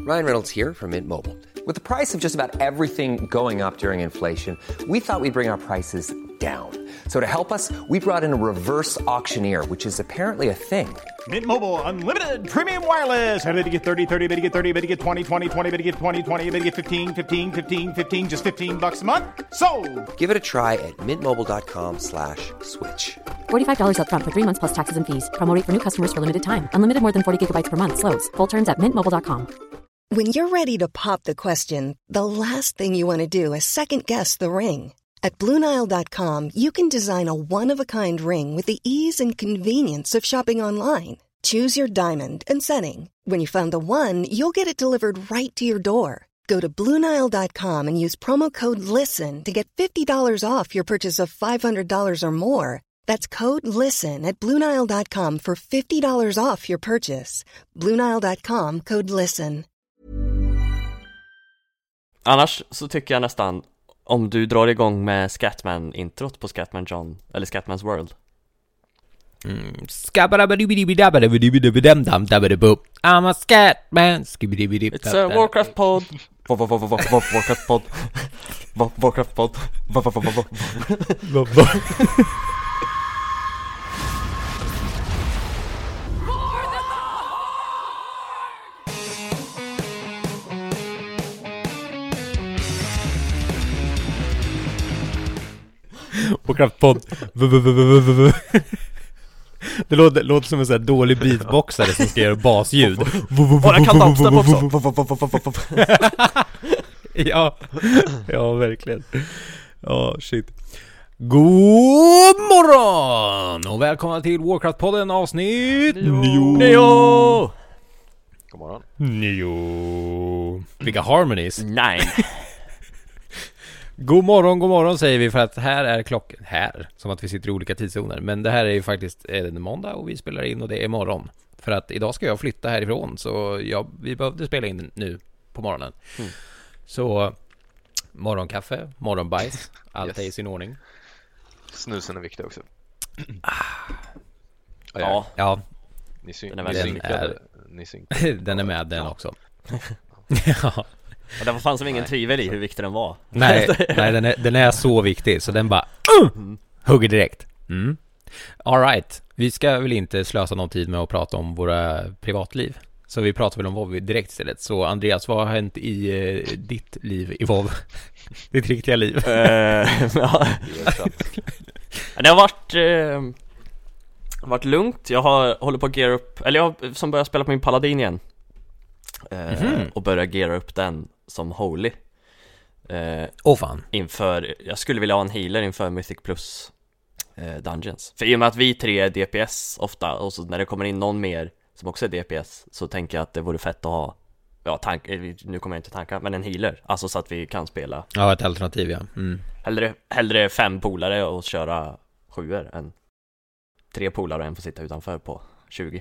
Ryan Reynolds here from Mint Mobile. With the price of just about everything going up during inflation, we thought we'd bring our prices down. So to help us, we brought in a reverse auctioneer, which is apparently a thing. Mint Mobile Unlimited Premium Wireless. How to get 30, 30, bit to get 30, bit to get 20, 20, 20, bit to get 20, 20, bit to get 15, 15, 15, 15, just $15 a month? Sold! Give it a try at mintmobile.com/switch. $45 up front for 3 months plus taxes and fees. Promo rate for new customers for limited time. Unlimited more than 40 gigabytes per month. Slows full terms at mintmobile.com. When you're ready to pop the question, the last thing you want to do is second-guess the ring. At BlueNile.com, you can design a one-of-a-kind ring with the ease and convenience of shopping online. Choose your diamond and setting. When you find the one, you'll get it delivered right to your door. Go to BlueNile.com and use promo code LISTEN to get $50 off your purchase of $500 or more. That's code LISTEN at BlueNile.com for $50 off your purchase. BlueNile.com, code LISTEN. Annars så tycker jag nästan om du drar igång med Scatman-introt på Scatman John eller Scatman's World. I'm a Scatman. It's a Warcraft pod. Warcraft pod. Warcraft pod. Warcraft-podd. Det låter som en sån här dålig beatboxare som ska göra basljud. Bara kan dubstep också. Ja, verkligen. Ja, shit. God morgon och välkomna till Warcraft-podden avsnitt 9. God morgon. 9. Vilka harmonies. 9. God morgon säger vi för att här är klockan här, som att vi sitter i olika tidszoner. Men det här är ju faktiskt en måndag och vi spelar in och det är morgon. För att idag ska jag flytta härifrån, så vi behövde spela in nu på morgonen. Så morgonkaffe, morgonbajs, allt är i sin ordning. Snusen är viktig också. Ja. Ni den är med den också. Ja. Och det fanns som ingen tvivel i hur viktig den var. Nej, den är så viktig så den bara hugger direkt. All right. Vi ska väl inte slösa någon tid med att prata om våra privatliv. Så vi pratar väl om WoW direkt istället. Så Andreas, vad har hänt i ditt liv i WoW? Ditt riktiga liv? Det har varit lugnt. Jag håller på att gear upp, eller jag som börjar spela på min paladin igen. Och börja geara upp den som holy. Fan. Inför, jag skulle vilja ha en healer inför Mythic Plus Dungeons. För i och med att vi 3 är DPS ofta, och så när det kommer in någon mer som också är DPS, så tänker jag att det vore fett att ha, nu kommer jag inte tanka, men en healer. Alltså så att vi kan spela. Ja, ett alternativ, ja. Hellre 5 polare och köra 7 än 3 polare och en får sitta utanför på 20.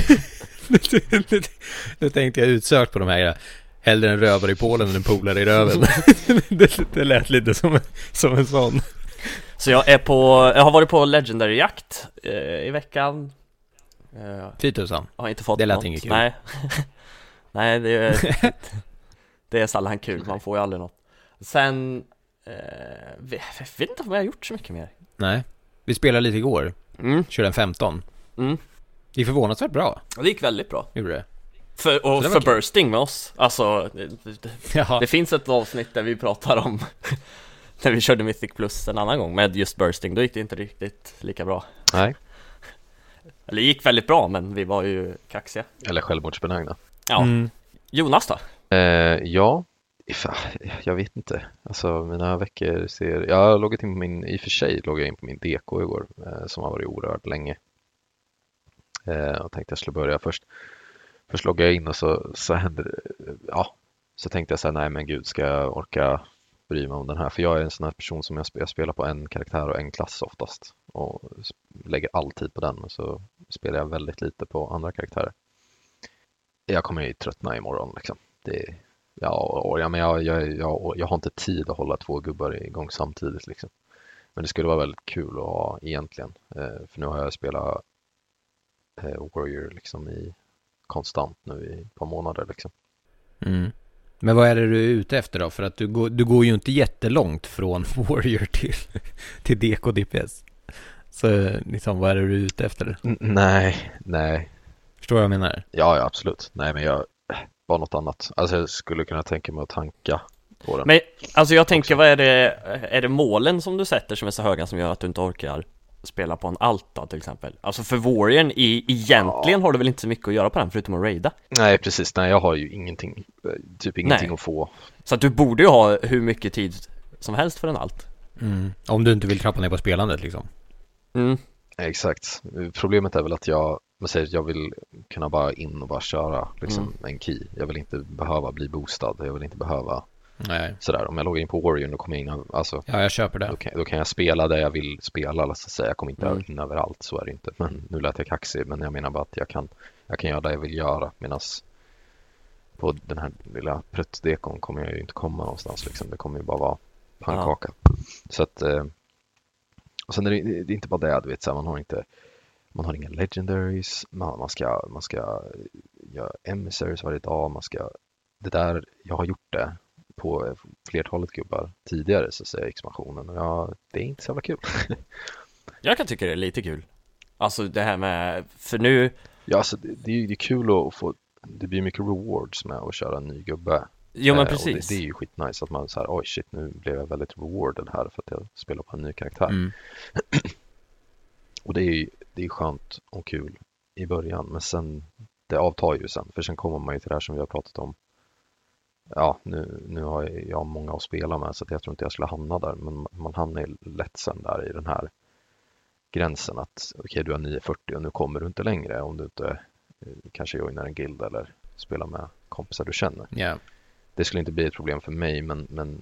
Nu tänkte jag utsökt på de här. Hellre en rövare i Polen än en polare i röven. Det lät lite som en sån. Så jag har varit på Legendary-jakt i veckan. 10 000. Jag har inte fått det lät något. Inget kul. Nej, det är sällan kul. Man får ju aldrig något. Sen jag vet inte om jag har gjort så mycket mer. Nej, vi spelade lite igår. Körde en 15. Det är förvånansvärt bra. Det gick väldigt bra. Gjorde det. För bursting med oss. Alltså det finns ett avsnitt där vi pratar om när vi körde Mythic Plus en annan gång med just bursting. Då gick det inte riktigt lika bra. Nej. Eller det gick väldigt bra, men vi var ju kaxiga. Eller självmordsbenägna. Ja. Jonas då? Ja, jag vet inte. Alltså mina veckor jag har loggat in på i och för sig loggade in på min DK igår, som har varit orörd länge. Och tänkte jag skulle börja först loggar jag in och så händer det, så tänkte jag så här, nej men gud, ska jag orka bry mig om den här? För jag är en sån här person som jag spelar på en karaktär och en klass oftast och lägger all tid på den, och så spelar jag väldigt lite på andra karaktärer. Jag kommer ju tröttna imorgon liksom. Jag har inte tid att hålla 2 gubbar igång samtidigt liksom. Men det skulle vara väldigt kul att ha egentligen, för nu har jag spelat Warrior liksom konstant nu i ett par månader liksom. Mm. Men vad är det du är ute efter då? För att du går ju inte jättelångt från Warrior till DK och DPS. Så liksom, vad är det du är ute efter? Nej. Förstår vad jag menar? Ja, absolut. Nej, men jag bara något annat. Alltså jag skulle kunna tänka mig att tanka på den. Men alltså jag tänker, vad är det målen som du sätter som är så höga som gör att du inte orkar spela på en alta till exempel? Alltså för Warriorn egentligen har du väl inte så mycket att göra på den förutom att raida? Nej, precis. Nej, jag har ju ingenting att få. Så att du borde ju ha hur mycket tid som helst för en alt. Om du inte vill trappa ner på spelandet liksom. Exakt. Problemet är väl att jag vill kunna bara in och bara köra liksom en key. Jag vill inte behöva bli boostad. Jag vill inte behöva sådär. Om jag loggar in på Warrior, då kommer jag in, alltså, ja, jag köper det. Då kan jag spela där jag vill spela, så att säga. Jag kommer inte in överallt, så är det inte. Men nu lät jag kaxig, men jag menar bara att jag kan göra det jag vill göra, medan på den här lilla pruttdekon kommer jag ju inte komma någonstans liksom. Det kommer ju bara vara pannkaka. Så att och sen är det inte bara det, du vet, så här, man har inga legendaries, man ska göra emissaries varje dag, det där, jag har gjort det på flertalet gubbar tidigare, så att säga, expansionen, och det är inte så jävla kul. Jag kan tycka det är lite kul. Alltså det här med, för nu... Ja, alltså det är kul att få, det blir mycket rewards med att köra en ny gubbe. Jo, men precis. Och det är ju skitnice att man så här, oj shit, nu blev jag väldigt rewarded här för att jag spelar på en ny karaktär. Och det är skönt och kul i början, men sen det avtar ju sen, för sen kommer man ju till det här som vi har pratat om. Ja, nu har jag många att spela med, så att jag tror inte jag skulle hamna där, men man hamnar ju lätt sen där i den här gränsen att okej, du har 940 och nu kommer du inte längre om du inte kanske joinar en guild eller spelar med kompisar du känner. Yeah. Det skulle inte bli ett problem för mig, men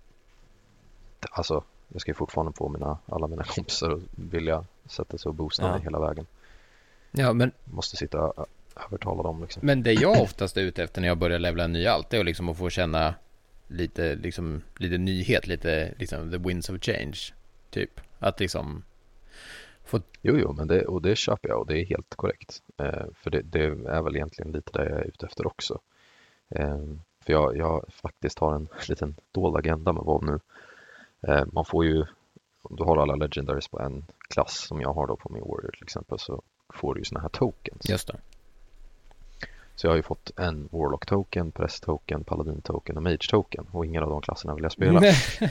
alltså jag ska ju fortfarande få alla mina kompisar och vilja sätta sig och boosta mig hela vägen. Ja, men måste sitta och övertala dem liksom. Men det jag oftast är ute efter när jag börjar levla en ny alt är liksom att få känna lite nyhet, lite liksom the winds of change typ, att liksom få... Jo, men det köper jag, och det är helt korrekt. För det är väl egentligen lite det jag är ute efter också. För jag faktiskt har en liten dold agenda med WoW nu. Man får ju, om du har alla legendaries på en klass som jag har då på min Warrior till exempel, så får du ju såna här tokens. Just det. Så jag har ju fått en Warlock token, Press token, Paladin token och Mage token, och ingen av de klasserna vill jag spela.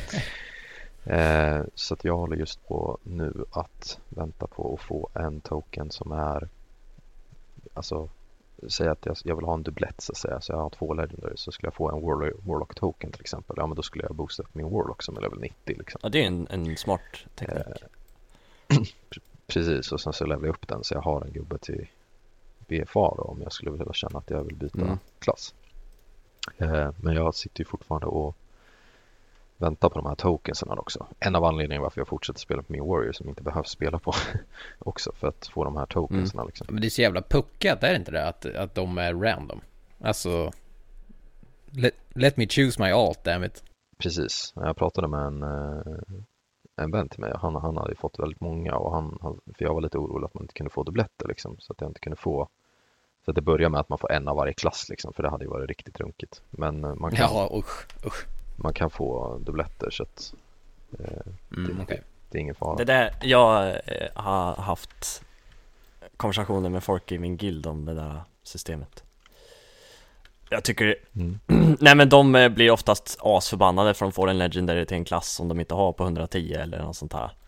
Så att jag håller just på nu att vänta på att få en token som är, alltså säga att jag vill ha en dubblett, så att säga, så jag har 2 legendaries, så skulle jag få en Warlock token till exempel, ja men då skulle jag boosta upp min Warlock som är level 90 liksom. Ja, det är en smart teknik. Precis, och sen så levelar jag upp den så jag har en gubbe till BFA då, om jag skulle vilja känna att jag vill byta klass. Men jag sitter ju fortfarande och väntar på de här tokenserna också. En av anledningarna varför jag fortsätter spela på min Warrior som inte behövs spela på också, för att få de här tokenserna liksom. Men det är så jävla puckat, är det inte det? Att de är random. Alltså let me choose my alt, damn it. Precis. Jag pratade med en vän till mig. Han hade fått väldigt många, och för jag var lite orolig att man inte kunde få dubbletter liksom, så att jag inte kunde få, så att det börjar med att man får en av varje klass liksom, för det hade ju varit riktigt runkigt. Men man kan man kan få dubbletter, så att det är ingen fara. Det där, jag har haft konversationer med folk i min guild om det där systemet. Jag tycker nej, men de blir oftast asförbannade för de får en legendary till en klass som de inte har på 110 eller något sånt här.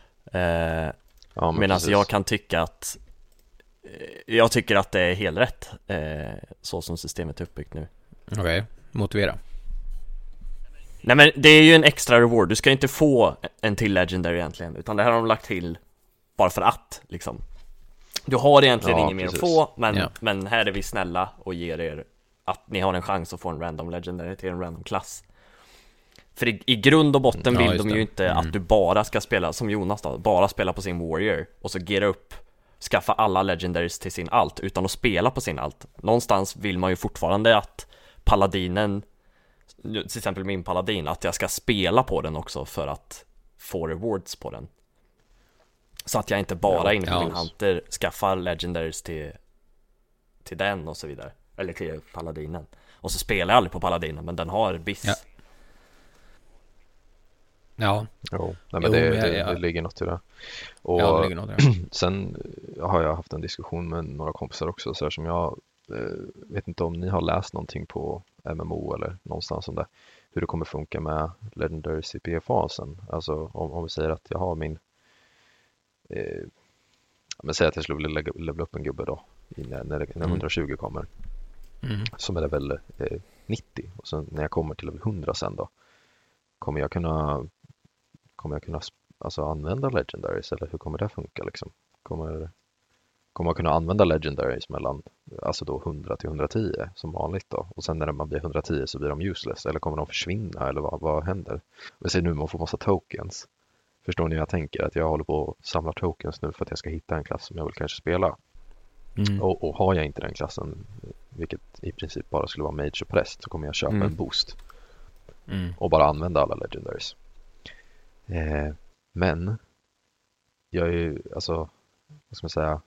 Medan jag kan tycka att jag tycker att det är helt rätt så som systemet är uppbyggt nu. Okej, motivera. Nej, men det är ju en extra reward. Du ska inte få en till legendary egentligen, utan det här har de lagt till bara för att liksom. Du har egentligen inget mer att få, men här är vi snälla och ger er att ni har en chans att få en random legendary till en random klass. För i grund och botten vill de ju inte att du bara ska spela som Jonas då, bara spela på sin Warrior och så gira upp, skaffa alla legendaries till sin alt utan att spela på sin alt. Någonstans vill man ju fortfarande att paladinen, till exempel min paladin, att jag ska spela på den också för att få rewards på den. Så att jag inte bara inne på min hunter skaffar legendaries till den och så vidare, eller till paladinen. Och så spelar jag aldrig på Paladin, men den har BIS. Ja. Jo, nej, men det ligger något i det. Och det ligger något i det. Sen har jag haft en diskussion med några kompisar också, så här, som jag vet inte om ni har läst någonting på MMO eller någonstans om det, hur det kommer funka med Legendary CPFA-sen. Alltså om vi säger att jag har min men säg att jag skulle vilja levela upp en gubbe då när 120 kommer. Så är det väl 90, och sen när jag kommer till level 100 sen då, kommer jag kunna alltså använda Legendaries, eller hur kommer det funka liksom? Kommer man kunna använda Legendaries mellan alltså då 100 till 110 som vanligt då, och sen när man blir 110 så blir de useless, eller kommer de försvinna, eller vad händer? Vi säger nu man får massa tokens. Förstår ni, jag tänker att jag håller på att samla tokens nu för att jag ska hitta en klass som jag vill kanske spela. Och har jag inte den klassen, vilket i princip bara skulle vara mage och präst, så kommer jag köpa en boost och bara använda alla Legendaries. Men jag är ju, alltså, vad ska man säga,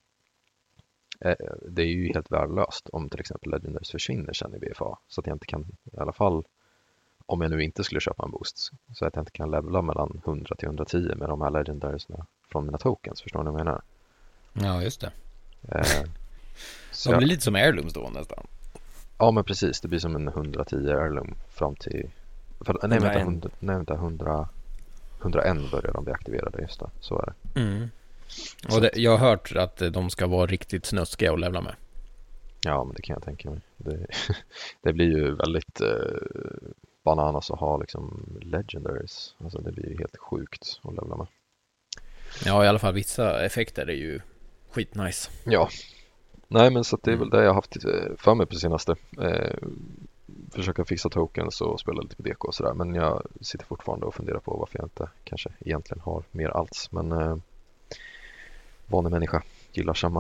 det är ju helt värdelöst om till exempel Legendaries försvinner sen i BFA, så att jag inte kan, i alla fall om jag nu inte skulle köpa en boost, så att jag inte kan levela mellan 100 till 110 med de här Legendariesna från mina tokens. Förstår ni vad jag menar? Ja, just det. Så de blir lite som heirlooms då nästan. Ja, men precis. Det blir som en 110 heirloom fram till... Nej, vänta, 101 börjar de bli aktiverade, just det. Så är det. Och jag har hört att de ska vara riktigt snuskiga att levla med. Ja, men det kan jag tänka mig. Det blir ju väldigt bananas att ha liksom Legendaries. Alltså det blir ju helt sjukt att levla med. Ja, i alla fall vissa effekter är ju skitnice. Ja. Nej, men så att det är väl det jag har haft för mig på senaste. Försöka fixa tokens och spela lite på DK och sådär. Men jag sitter fortfarande och funderar på varför jag inte kanske egentligen har mer alls. Men vanlig människa gillar samma.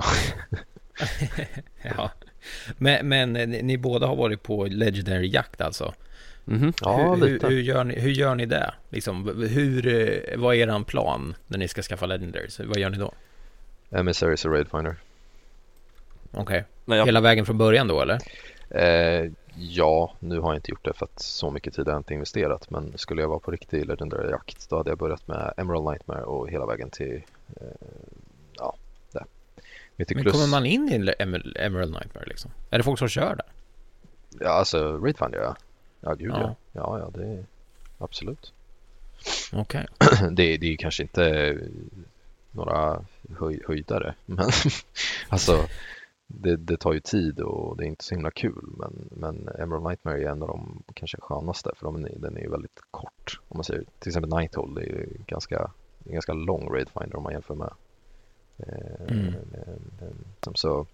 Ja. Men ni båda har varit på Legendary jakt alltså. Ja, lite. Hur gör ni det? Liksom, vad är eran plan när ni ska skaffa Legendaries? Vad gör ni då? Emissaries och Raidfinder. Okej. Hela vägen från början då, eller? Ja, nu har jag inte gjort det för att så mycket tid har jag inte investerat. Men skulle jag vara på riktig Legendary jakt, då hade jag börjat med Emerald Nightmare och hela vägen till det. Men kommer man in i Emerald Nightmare liksom? Är det folk som kör där? Ja, alltså Raidfinder, ja. Ja, gud ja. Ja, det är absolut. Okej. Det är kanske inte några höjdare, men alltså det tar ju tid och det är inte så himla kul, men Emerald Nightmare är en av de kanske skönaste, för den är ju väldigt kort. Om man säger till exempel Nighthold, det är ju ganska lång Raidfinder om man jämför med så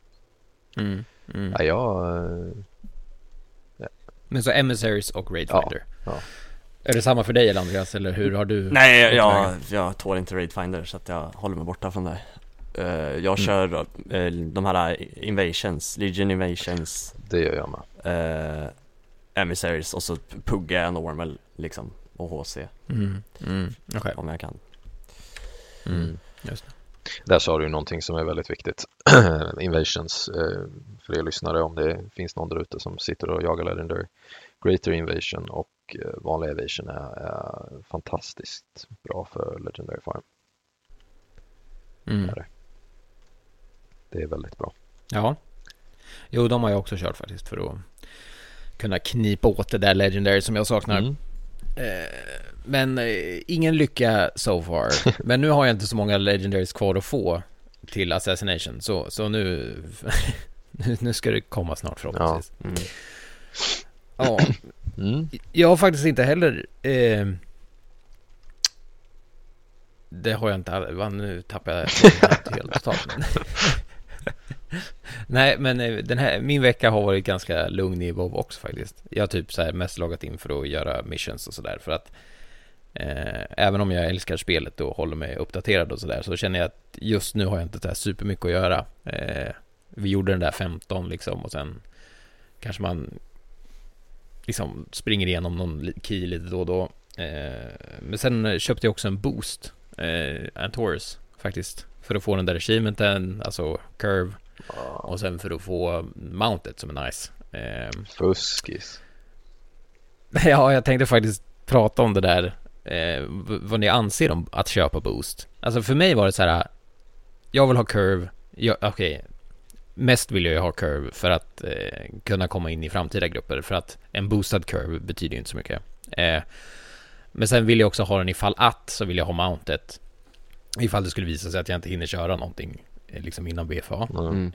Men så Emissaries och Raidfinder. Ja. Är det samma för dig, eller Andreas, eller hur har du? Nej, jag tål inte Raidfinder, så att jag håller mig borta från det. Jag kör de här Invasions, Legion Invasions. Det gör jag med. Emissaries, och så puggar jag normal liksom, och HC. Okay. Om jag kan. Just det. Där sa du ju någonting som är väldigt viktigt. Invasions, för er lyssnare, om det finns någon där ute som sitter och jagar Legendary. Greater Invasion och vanlig Evasion är fantastiskt bra för Legendary Farm. Det är väldigt bra. Ja. Jo, de har jag också kört faktiskt, för att kunna knipa åt det där Legendary som jag saknar. Men ingen lycka so far. Men nu har jag inte så många Legendaries kvar att få till Assassination. Så nu nu ska det komma snart förhoppningsvis. Ja. Jag har faktiskt inte heller det har jag inte. Nu tappar jag helt totalt. Nej, men min vecka har varit ganska lugn i WoW också faktiskt. Jag har typ så här mest loggat in för att göra missions och sådär, för att även om jag älskar spelet och håller mig uppdaterad och sådär, så känner jag att just nu har jag inte så här supermycket att göra. Vi gjorde den där 15 liksom, och sen kanske man liksom springer igenom någon key lite då och då. Men sen köpte jag också en boost, Antorus faktiskt, för att få den där achievementen, alltså curve, och sen för att få mounted som är nice. Fuskis. Ja, jag tänkte faktiskt prata om det där, vad ni anser om att köpa boost. Alltså för mig var det så här, jag vill ha curve. Mest vill jag ju ha curve för att kunna komma in i framtida grupper, för att en boostad curve betyder ju inte så mycket. Men sen vill jag också ha den så vill jag ha mountet ifall det skulle visa sig att jag inte hinner köra någonting liksom innan BFA.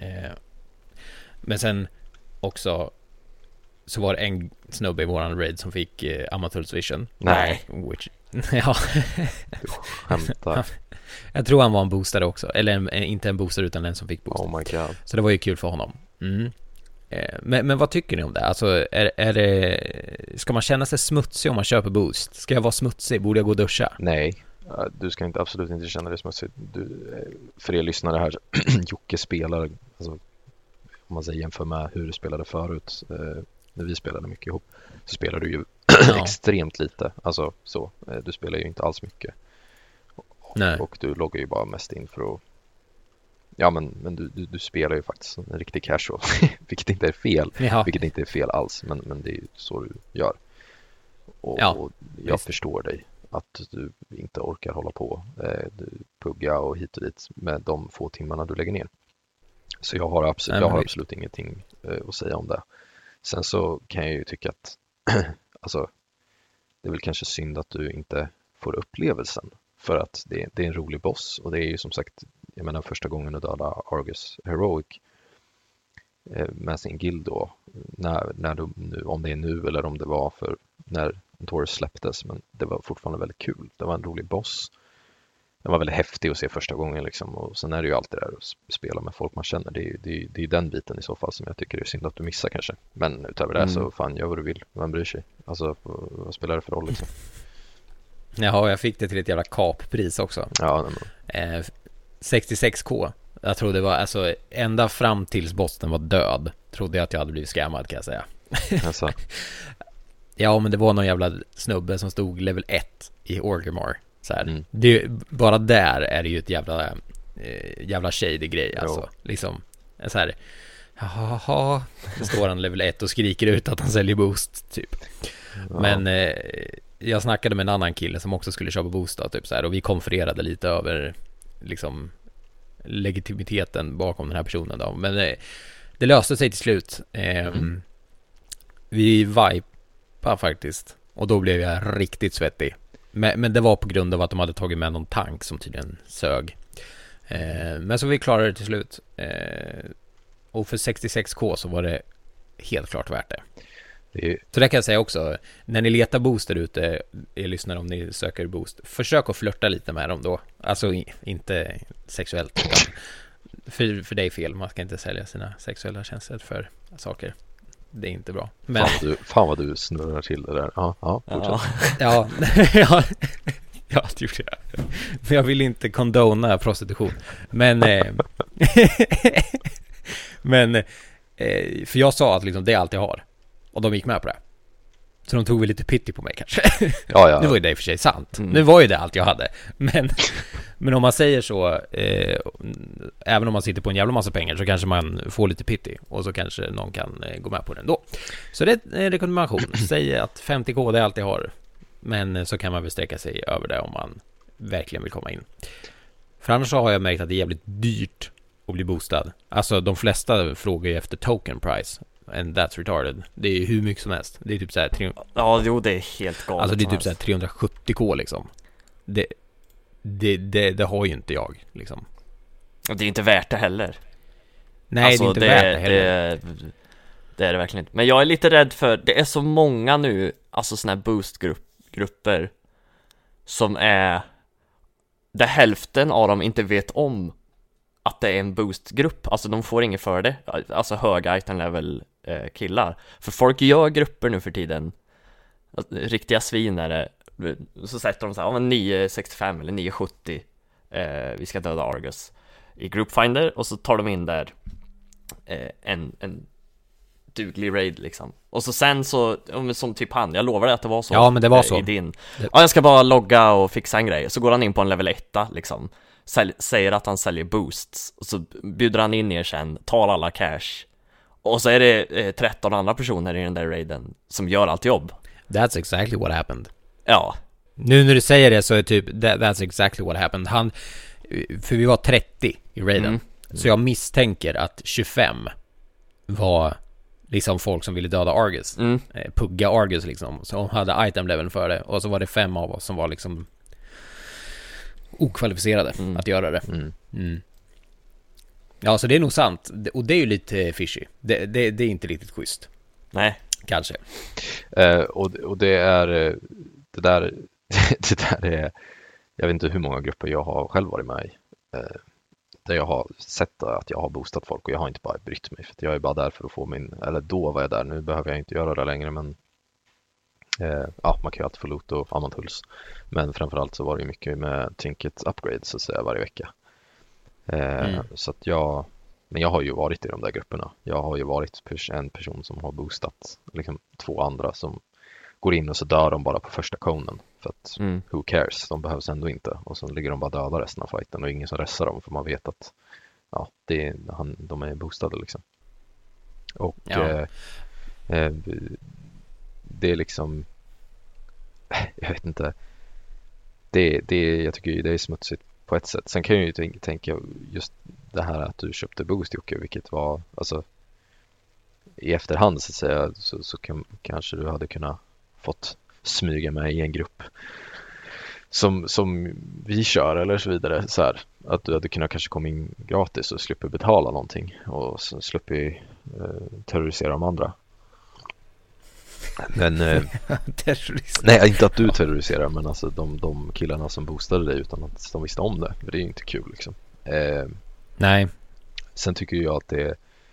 Men sen också så var det en snubbe i våran raid som fick Amathul's Vision. Nej. Ja. Skämtar. Jag tror han var en boostare också. Eller inte en boostare utan en som fick boost. Oh my god. Så det var ju kul för honom. Men vad tycker ni om det? Alltså, är det... Ska man känna sig smutsig om man köper boost? Ska jag vara smutsig? Borde jag gå och duscha? Nej, du ska absolut inte känna dig smutsig. För er lyssnare här, Jocke spelar, alltså, om man säger jämför med hur du spelade förut, när vi spelade mycket ihop, så spelar du ju extremt lite. Alltså så, du spelar ju inte alls mycket. Och du loggar ju bara mest in för att... Ja, men du spelar ju faktiskt en riktig casual, vilket inte är fel. Ja. Vilket inte är fel alls, men det är ju så du gör. Och jag förstår dig, att du inte orkar hålla på, pugga och hit och dit med de få timmarna du lägger ner. Så jag har absolut ingenting att säga om det. Sen så kan jag ju tycka att alltså, det är väl kanske synd att du inte får upplevelsen. För att det är en rolig boss. Och det är ju som sagt, jag menar första gången du dödade Argus Heroic med sin guild då. När du, om det är nu eller om det var för när Taurus släpptes. Men det var fortfarande väldigt kul. Det var en rolig boss. Den var väldigt häftig att se första gången liksom. Och sen är det ju alltid där att spela med folk man känner. Det är den biten i så fall som jag tycker är synd att du missar kanske. Men utöver det så fan, gör vad du vill. Vem bryr sig? Alltså, vad spelar det för roll liksom? Jaha, jag fick det till ett jävla kappris också. Ja, 66k. Jag trodde det var, alltså ända fram tills bossen var död trodde jag att jag hade blivit scammad, kan jag säga. Alltså. Ja, men det var någon jävla snubbe som stod level 1 i Orgrimmar. Så här. Det, bara där är det ju ett jävla shady grej alltså. Liksom så här, jaha, det står han level 1 och skriker ut att han säljer boost typ. Men jag snackade med en annan kille som också skulle köpa boost typ så här, och vi konfererade lite över liksom legitimiteten bakom den här personen då. Men det löste sig till slut. Vi vipade faktiskt, och då blev jag riktigt svettig. Men det var på grund av att de hade tagit med någon tank som tydligen sög. Men så vi klarade det till slut. Och för 66k så var det helt klart värt det. Så det kan jag säga också. När ni letar booster ute, lyssnar om ni söker boost, försök att flirta lite med dem då. Alltså inte sexuellt, utan för dig fel. Man ska inte sälja sina sexuella tjänster för saker. Det är inte bra. Men... Fan vad du snurrar till det där. Ja, fortsätt. Ja, det gjorde jag. Men jag vill inte condona prostitution. Men för jag sa att liksom, det är allt jag har. Och de gick med på det. Så de tog väl lite pity på mig kanske. Ja. Nu var ju det i och för sig sant. Nu var ju det allt jag hade. Men om man säger så, även om man sitter på en jävla massa pengar, så kanske man får lite pity. Och så kanske någon kan gå med på den då. Så det är en rekommendation. Säg att 50k det är allt jag har. Men så kan man väl sträcka sig över det om man verkligen vill komma in. För annars så har jag märkt att det är jävligt dyrt att bli boostad. Alltså de flesta frågar ju efter token price. And that's retarded. Det är hur mycket som helst. Det är typ så här ja, jo, det är helt galet. Alltså det är typ så här 370k liksom. Det har ju inte jag liksom. Och det är inte värt det heller. Nej, alltså, det är inte värt det heller. Det är det verkligen inte. Men jag är lite rädd för, det är så många nu, alltså såna här boostgrupper som är, där hälften av dem inte vet om att det är en boostgrupp. Alltså de får inget för det. Alltså höga item level killar. För folk gör grupper nu för tiden. Riktiga svin är det. Så sätter de så här, 965 eller 970 vi ska döda Argus i Groupfinder, och så tar de in där en duglig raid liksom. Och så sen så, som typ han, jag lovar dig att det var så. Ja, men det var så. I din. Ja, jag ska bara logga och fixa en grej. Så går han in på en level 1 liksom. Säger att han säljer boosts, och så bjuder han in er sen, tar alla cash Och så är det 13 andra personer i den där raiden som gör allt jobb. That's exactly what happened. Ja. Nu när du säger det så är typ that's exactly what happened. För vi var 30 i raiden. Så jag misstänker att 25 var liksom folk som ville döda Argus. Pugga Argus liksom. Så de hade item level för det. Och så var det 5 av oss som var liksom okvalificerade att göra det. Ja, så det är nog sant. Och det är ju lite fishy. Det är inte riktigt schysst. Nej. Kanske. Och det är det där är, jag vet inte hur många grupper jag har själv varit med i. Där jag har sett att jag har boostat folk och jag har inte bara brytt mig. För jag är bara där för att få eller då var jag där. Nu behöver jag inte göra det längre, men man kan ju alltid få loot och amantuls. Men framförallt så var det mycket med trinket upgrades så att säga varje vecka. Så att men jag har ju varit i de där grupperna. Jag har ju varit en person som har boostat liksom 2 andra som går in och så dör de bara på första konen. För att who cares, de behövs ändå inte. Och så ligger de bara döda resten av fighten och ingen som ressar dem för man vet att de är boostade liksom. Och det är liksom jag vet inte. Jag tycker det är smutsigt på ett sätt. Sen kan jag ju tänka just det här att du köpte boost, Jocke, vilket var alltså i efterhand så att säga så kanske du hade kunnat fått smyga med i en grupp som vi kör eller så vidare, så här, att du hade kunnat kanske komma in gratis och slipper betala någonting och så slipper terrorisera de andra. Men nej, inte att du terroriserar, men alltså de killarna som boostade dig utan att de visste om det, för det är ju inte kul liksom. Nej. Sen tycker jag att det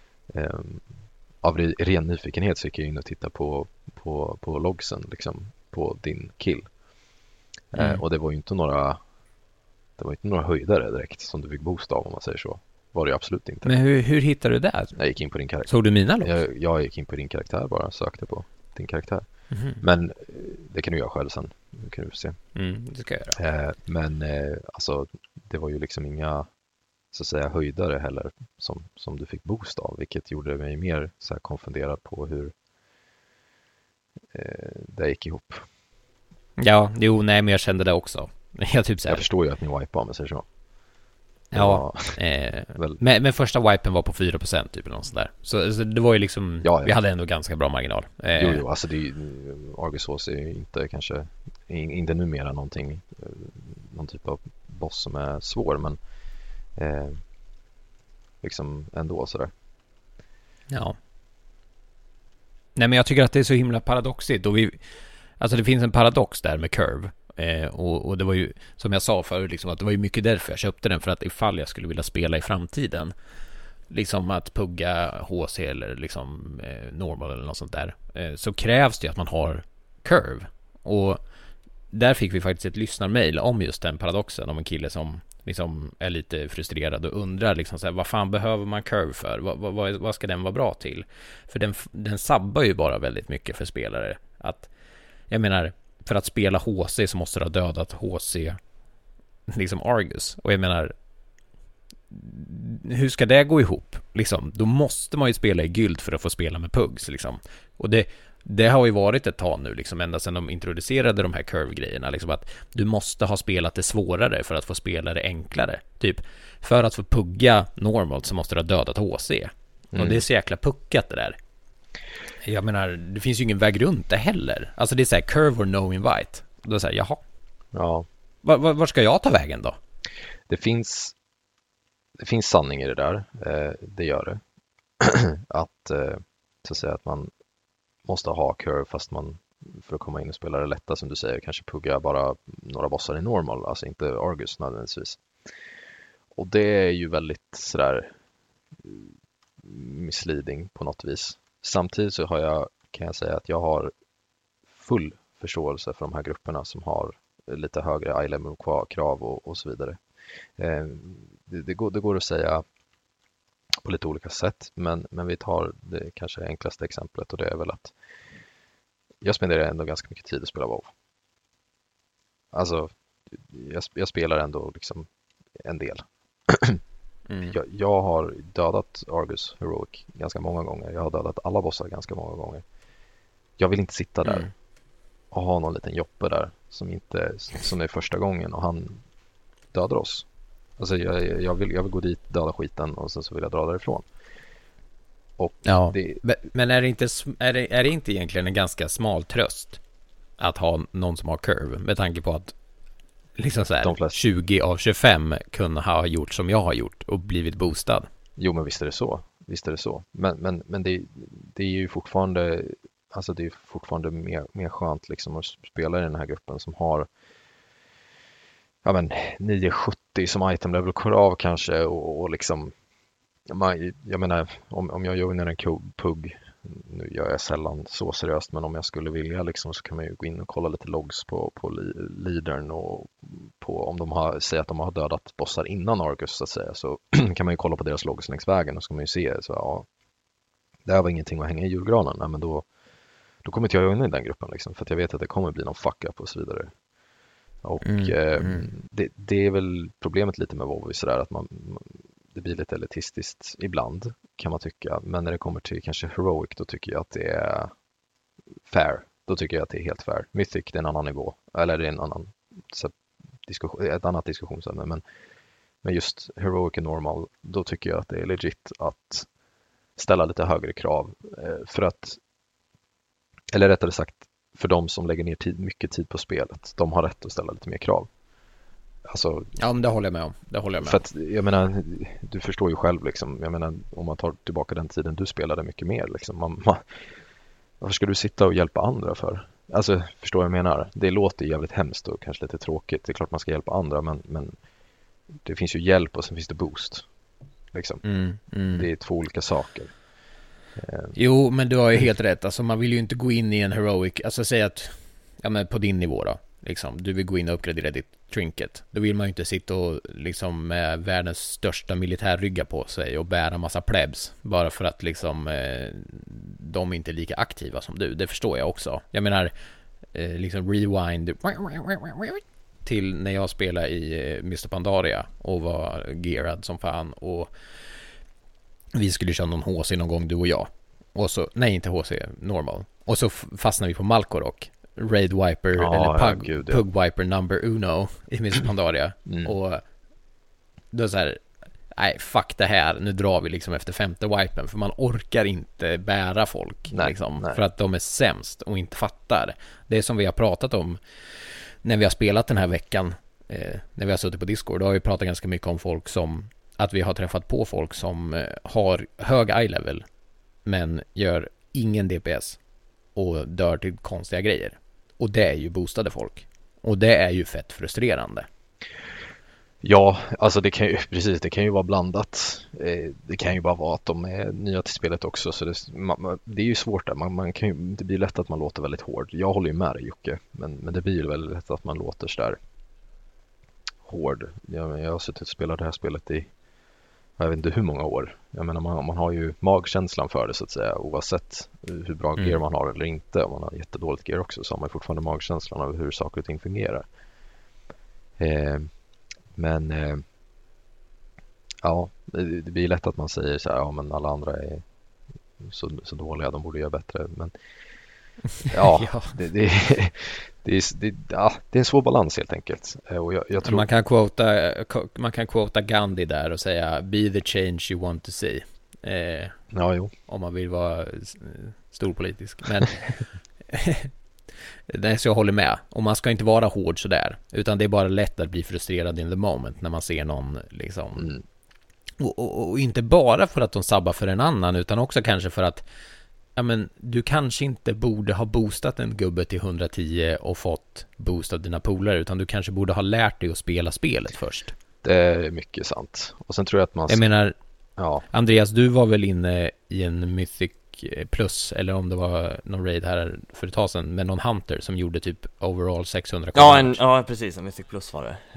av ren nyfikenhet så gick jag in och titta på logsen liksom, på din kill. Och det var ju inte några höjdare direkt som du fick boost av, om man säger så. Var det absolut inte. Men hur hittade du det? Jag gick in på din karaktär. Såg du mina logs? Jag gick in på din karaktär, bara sökte på din karaktär. Men det kan du göra själv sen. Det kan du se. Det ska jag göra. Men alltså det var ju liksom inga så att säga höjdare heller som du fick boost av, vilket gjorde mig mer så här konfunderad på hur det gick ihop. Ja, men jag kände det också. Jag förstår ju att ni wipade, om jag säger så. Ja, men första wipen var på 4% typ eller något sånt där. Så det var ju liksom, vi hade ändå ganska bra marginal. Jo, alltså Argus Horse är ju inte kanske inte numera någon typ av boss som är svår, men liksom ändå sådär. Ja. Nej, men jag tycker att det är så himla paradoxigt, och alltså det finns en paradox där med Curve. Och det var ju, som jag sa förut liksom, att det var ju mycket därför jag köpte den, för att ifall jag skulle vilja spela i framtiden, liksom att pugga HC eller liksom normal eller något sånt där, så krävs det att man har Curve. Och där fick vi faktiskt ett lyssnarmail om just den paradoxen, om en kille som liksom är lite frustrerad och undrar liksom så här, vad fan behöver man Curve för? Vad ska den vara bra till? För den sabbar ju bara väldigt mycket för spelare. Att, jag menar, för att spela HC så måste du ha dödat HC liksom Argus. Och jag menar, hur ska det gå ihop? Liksom, då måste man ju spela i gyld för att få spela med pugs liksom. Och det har ju varit ett tag nu liksom, ända sedan de introducerade de här curve-grejerna liksom, att du måste ha spelat det svårare för att få spela det enklare. Typ, för att få pugga normalt så måste du ha dödat HC. Och det är så jäkla puckat det där. Jag menar, det finns ju ingen väg runt det heller. Alltså det är så här, curve or no invite. Då säger jag, jaha. Ja. Var ska jag ta vägen då? Det finns sanning i det där. Det gör det. Att så att säga att man måste ha curve, fast man för att komma in och spela det lätta, som du säger, kanske pugga bara några bossar i normal, alltså inte Argus nödvändigtvis. Och det är ju väldigt sådär misleading på något vis. Samtidigt så kan jag säga att jag har full förståelse för de här grupperna som har lite högre eye-level-krav och så vidare. Det går att säga på lite olika sätt, men vi tar det kanske enklaste exemplet, och det är väl att jag spenderar ändå ganska mycket tid att spela WoW. Alltså, jag spelar ändå liksom en del. Jag har dödat Argus Heroic ganska många gånger. Jag har dödat alla bossar ganska många gånger. Jag vill inte sitta där och ha någon liten joppe där som är första gången och han dödar oss. Alltså jag vill gå dit, döda skiten och sen så vill jag dra därifrån. Och men är det inte egentligen en ganska smal tröst att ha någon som har curve, med tanke på att liksom så här, 20 av 25 kunde ha gjort som jag har gjort och blivit boostad. Jo, men visst är det så. Men det är ju fortfarande, alltså det är fortfarande mer skönt liksom att spela i den här gruppen som har 970 som item level av kanske och liksom jag menar om jag joinar en pugg, nu gör jag sällan så seriöst, men om jag skulle vilja liksom, så kan man ju gå in och kolla lite logs på leadern och på om de säger att de har dödat bossar innan Argus så att säga, så kan man ju kolla på deras logs längs vägen och så kan man ju se så det här var ingenting att hänga i julgranen. Nej, men då kommer inte jag joina i den gruppen liksom, för att jag vet att det kommer bli någon fuck up och så vidare. Och det är väl problemet lite med WoW sådär, att det blir lite elitistiskt ibland kan man tycka, men när det kommer till kanske Heroic, då tycker jag att det är fair. Då tycker jag att det är helt fair. Mythic, det är en annan nivå, eller det är en annan ett annat diskussionsämne, men just Heroic och Normal, då tycker jag att det är legit att ställa lite högre krav för att, eller rättare sagt, för de som lägger ner mycket tid på spelet, de har rätt att ställa lite mer krav. Alltså, ja, men det håller jag med om. För att, jag menar, du förstår ju själv liksom, jag menar, om man tar tillbaka den tiden du spelade mycket mer liksom, varför ska du sitta och hjälpa andra för? Alltså, förstår jag menar? Det låter jävligt hemskt och kanske lite tråkigt. Det är klart man ska hjälpa andra, men det finns ju hjälp och sen finns det boost. Liksom. Det är två olika saker. Jo, men du har ju helt rätt. Alltså, man vill ju inte gå in i en heroic, alltså säga att, ja men på din nivå då. Liksom, du vill gå in och uppgradera ditt trinket. Då vill man ju inte sitta och liksom med världens största militärrygga på sig och bära massa plebs bara för att liksom de är inte lika aktiva som du. Det förstår jag också. Jag menar liksom rewind till när jag spelade i Mr. Pandaria och var gearad som fan, och vi skulle köra någon HC någon gång, du och jag. Och så, nej, inte HC, normal. Och så fastnade vi på Malkorok. Raid Wiper eller Pug Wiper number uno i Mr. Pandaria. Och då är så här, nej, fuck det här, nu drar vi liksom efter femte wipen, för man orkar inte bära folk liksom, för att de är sämst och inte fattar. Det är som vi har pratat om när vi har spelat den här veckan, när vi har suttit på Discord, då har vi pratat ganska mycket om folk som, att vi har träffat på folk som har hög eye level men gör ingen DPS och dör till konstiga grejer. Och det är ju boostade folk. Och det är ju fett frustrerande. Ja, alltså det kan ju vara blandat. Det kan ju bara vara att de är nya till spelet också, så det är ju svårt där. Det blir lätt att man låter väldigt hård. Jag håller ju med dig, Jocke, men det blir ju väldigt lätt att man låter så där hård. Jag har suttit och spelat det här spelet i jag vet inte hur många år. Jag menar, man har ju magkänslan för det så att säga, oavsett hur bra gear man har eller inte. Om man har jättedåligt gear också, så har man fortfarande magkänslan av hur saker och ting fungerar. Men ja, det blir lätt att man säger så här, ja men alla andra är så dåliga, de borde göra bättre. Men ja, ja. Det är en svår balans helt enkelt. Och jag tror... man kan quota Gandhi där och säga be the change you want to see. Ja, jo. Om man vill vara storpolitisk. Men det är så jag håller med. Och man ska inte vara hård så där, utan det är bara lätt att bli frustrerad in the moment när man ser någon liksom. Och inte bara för att de sabbar för en annan, utan också kanske för att ja, men du kanske inte borde ha boostat en gubbe till 110 och fått boost av dina polare, utan du kanske borde ha lärt dig att spela spelet först. Det är mycket sant. Och sen tror jag att man... Jag menar, ja. Andreas, du var väl inne i en Mythic Plus, eller om det var någon raid här för ett tag sedan, med någon Hunter som gjorde typ overall 600 ja, precis, en Mythic Plus var det.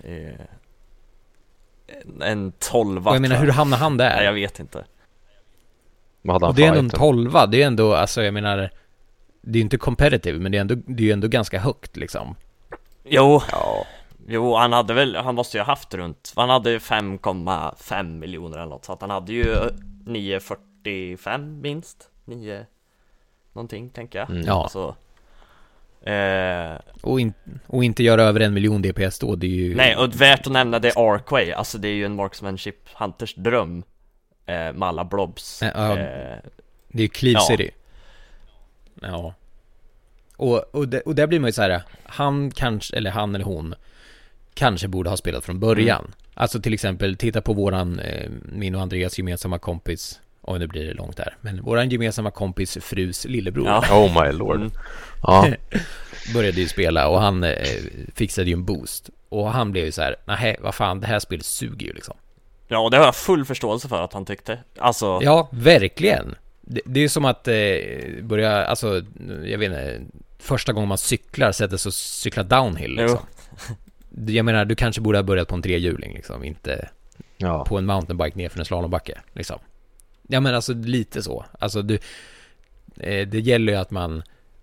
En 12. Och jag menar, hur hamnar han där? Nej, jag vet inte. Och det är ändå en 12, det är ändå, alltså jag menar, det är inte competitive, men det är ju ändå ganska högt liksom. Jo, Jo, han måste ju ha haft runt, han hade 5,5 miljoner eller något, så att han hade ju 9,45 minst, 9 någonting tänker jag. Ja. Alltså, och inte göra över 1 miljon DPS då, det är ju... Nej, och värt att nämna det är Arkway, alltså det är ju en marksmanship hunters dröm med alla blobs. Det är ju Cleave City. Ja. Och där blir man ju så här, han eller hon kanske borde ha spelat från början. Alltså till exempel, titta på våran, min och Andreas gemensamma kompis, nu blir det långt där, men våran gemensamma kompis frus lillebror. Ja. Oh my lord. Ja. Började ju spela och han fixade ju en boost. Och han blev ju så här, nej, vad fan, det här spelet suger ju liksom. Ja, och det har jag full förståelse för att han tyckte. Alltså... Ja, verkligen. Det är ju som att börja, alltså, jag vet inte, första gången man cyklar sätter så cykla downhill liksom. Jag menar, du kanske borde ha börjat på en trehjuling liksom, inte på en mountainbike ner för en slalombacke liksom. Ja, men alltså lite så. Alltså det gäller ju att man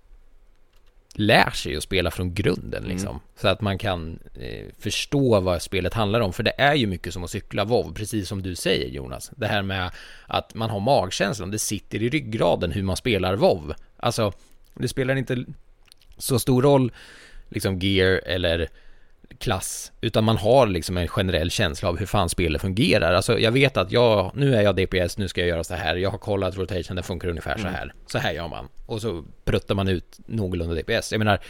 lär sig att spela från grunden liksom, så att man kan förstå vad spelet handlar om, för det är ju mycket som att cykla WoW, precis som du säger Jonas, det här med att man har magkänslan, det sitter i ryggraden hur man spelar WoW. Alltså det spelar inte så stor roll liksom gear eller klass, utan man har liksom en generell känsla av hur fan spelet fungerar. Alltså jag vet att nu är jag DPS, nu ska jag göra så här, jag har kollat rotation, det funkar ungefär så här gör man, och så pruttar man ut någorlunda DPS. Jag menar,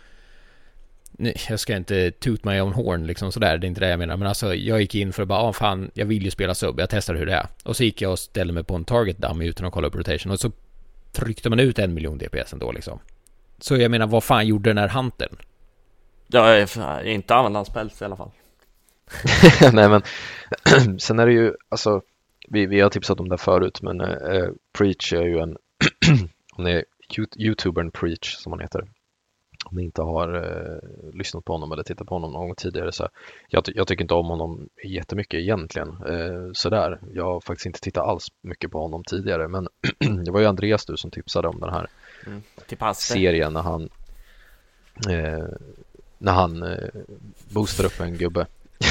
jag ska inte toot my own horn liksom sådär, det är inte det jag menar, men alltså jag gick in för att bara, fan, jag vill ju spela sub, jag testar hur det är, och så gick jag och ställde mig på en target dummy utan att kolla upp rotation, och så tryckte man ut 1 miljon DPS ändå liksom. Så jag menar, vad fan gjorde den här huntern? Jag är inte använd hans päls i alla fall. Nej, men sen är det ju, alltså vi har tipsat om det förut, men Preach är ju en om det är YouTubern Preach som han heter. Om ni inte har lyssnat på honom eller tittat på honom någon gång tidigare, så jag tycker inte om honom jättemycket egentligen. Sådär, jag har faktiskt inte tittat alls mycket på honom tidigare, men det var ju Andreas du som tipsade om den här serien när han boostar upp en gubbe.